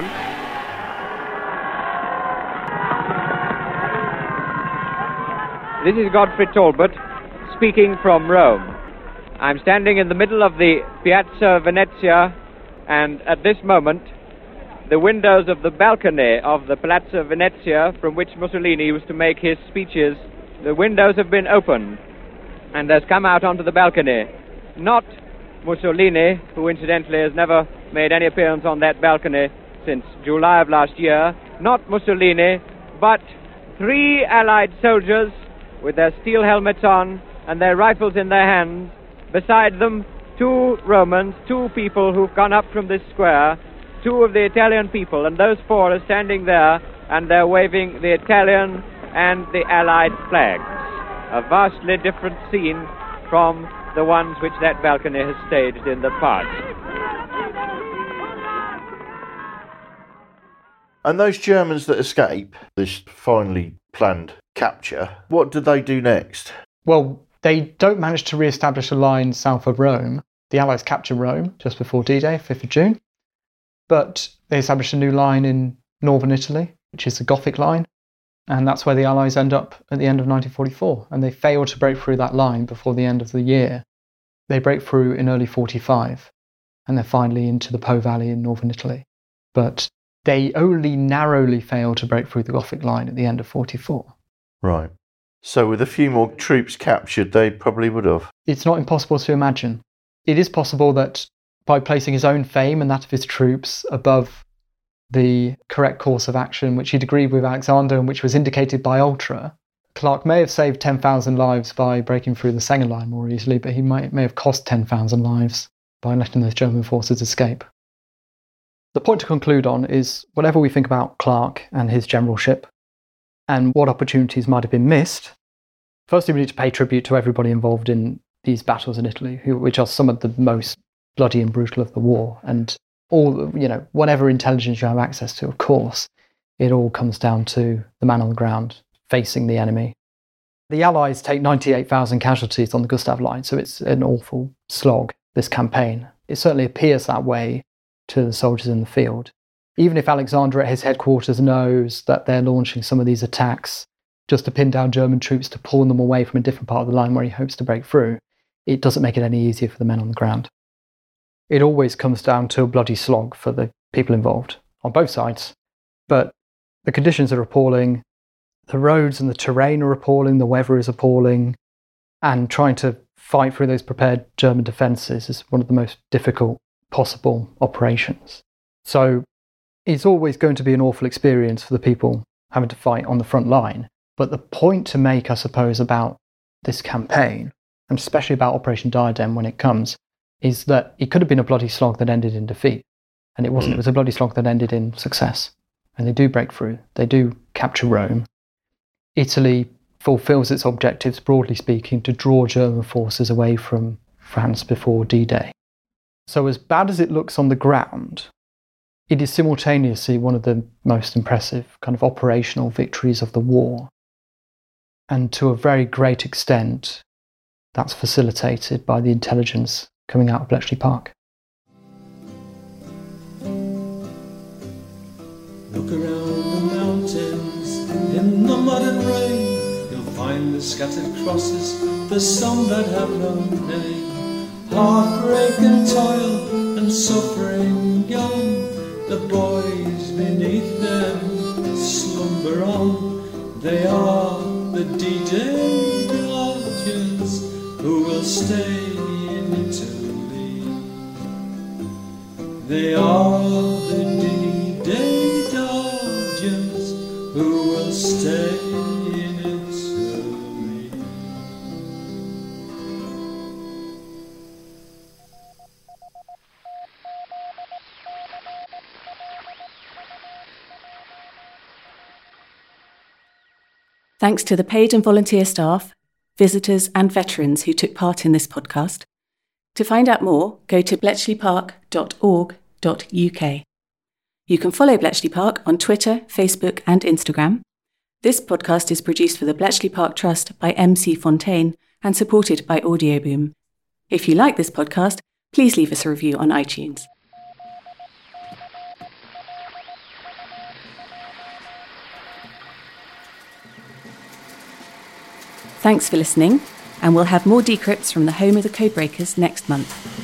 This is Godfrey Talbot, speaking from Rome. I'm standing in the middle of the Piazza Venezia, and at this moment, the windows of the balcony of the Palazzo Venezia, from which Mussolini used to make his speeches, the windows have been opened, and has come out onto the balcony. Not Mussolini, who incidentally has never made any appearance on that balcony since July of last year, not Mussolini, but three Allied soldiers with their steel helmets on and their rifles in their hands. Beside them, two Romans, two people who've gone up from this square, two of the Italian people, and those four are standing there, and they're waving the Italian and the Allied flags. A vastly different scene from the ones which that balcony has staged in the past. And those Germans that escape this finely planned capture, what do they do next? Well, they don't manage to re-establish a line south of Rome. The Allies capture Rome just before D-Day, fifth of June. But they establish a new line in northern Italy, which is the Gothic line. And that's where the Allies end up at the end of nineteen forty-four. And they fail to break through that line before the end of the year. They break through in early forty-five. And they're finally into the Po Valley in northern Italy. But they only narrowly fail to break through the Gothic line at the end of forty-four. Right. So with a few more troops captured, they probably would have. It's not impossible to imagine. It is possible that by placing his own fame and that of his troops above the correct course of action, which he'd agreed with Alexander and which was indicated by Ultra, Clark may have saved ten thousand lives by breaking through the Senga line more easily, but he might, may have cost ten thousand lives by letting those German forces escape. The point to conclude on is, whatever we think about Clark and his generalship, and what opportunities might have been missed, firstly we need to pay tribute to everybody involved in these battles in Italy, who, which are some of the most bloody and brutal of the war, and all, you know, whatever intelligence you have access to, of course, it all comes down to the man on the ground facing the enemy. The Allies take ninety-eight thousand casualties on the Gustav Line, so it's an awful slog, this campaign. It certainly appears that way to the soldiers in the field. Even if Alexander at his headquarters knows that they're launching some of these attacks just to pin down German troops to pull them away from a different part of the line where he hopes to break through, it doesn't make it any easier for the men on the ground. It always comes down to a bloody slog for the people involved, on both sides. But the conditions are appalling, the roads and the terrain are appalling, the weather is appalling, and trying to fight through those prepared German defences is one of the most difficult possible operations. So it's always going to be an awful experience for the people having to fight on the front line. But the point to make, I suppose, about this campaign, and especially about Operation Diadem when it comes, is that it could have been a bloody slog that ended in defeat. And it wasn't. It was a bloody slog that ended in success. And they do break through. They do capture Rome. Italy fulfills its objectives, broadly speaking, to draw German forces away from France before D-Day. So as bad as it looks on the ground, it is simultaneously one of the most impressive kind of operational victories of the war. And to a very great extent, that's facilitated by the intelligence coming out of Bletchley Park. Look around the mountains in the mud and rain. You'll find the scattered crosses, the some that have no name. Heartbreak and toil and suffering young, the boys beneath them slumber on. They are the D-Day Dodgers who will stay in Italy. They are the D-Day Dodgers who will stay Thanks to the paid and volunteer staff, visitors and veterans who took part in this podcast. To find out more, go to bletchley park dot org dot U K. You can follow Bletchley Park on Twitter, Facebook and Instagram. This podcast is produced for the Bletchley Park Trust by M C Fontaine and supported by Audioboom. If you like this podcast, please leave us a review on iTunes. Thanks for listening, and we'll have more decrypts from the home of the Codebreakers next month.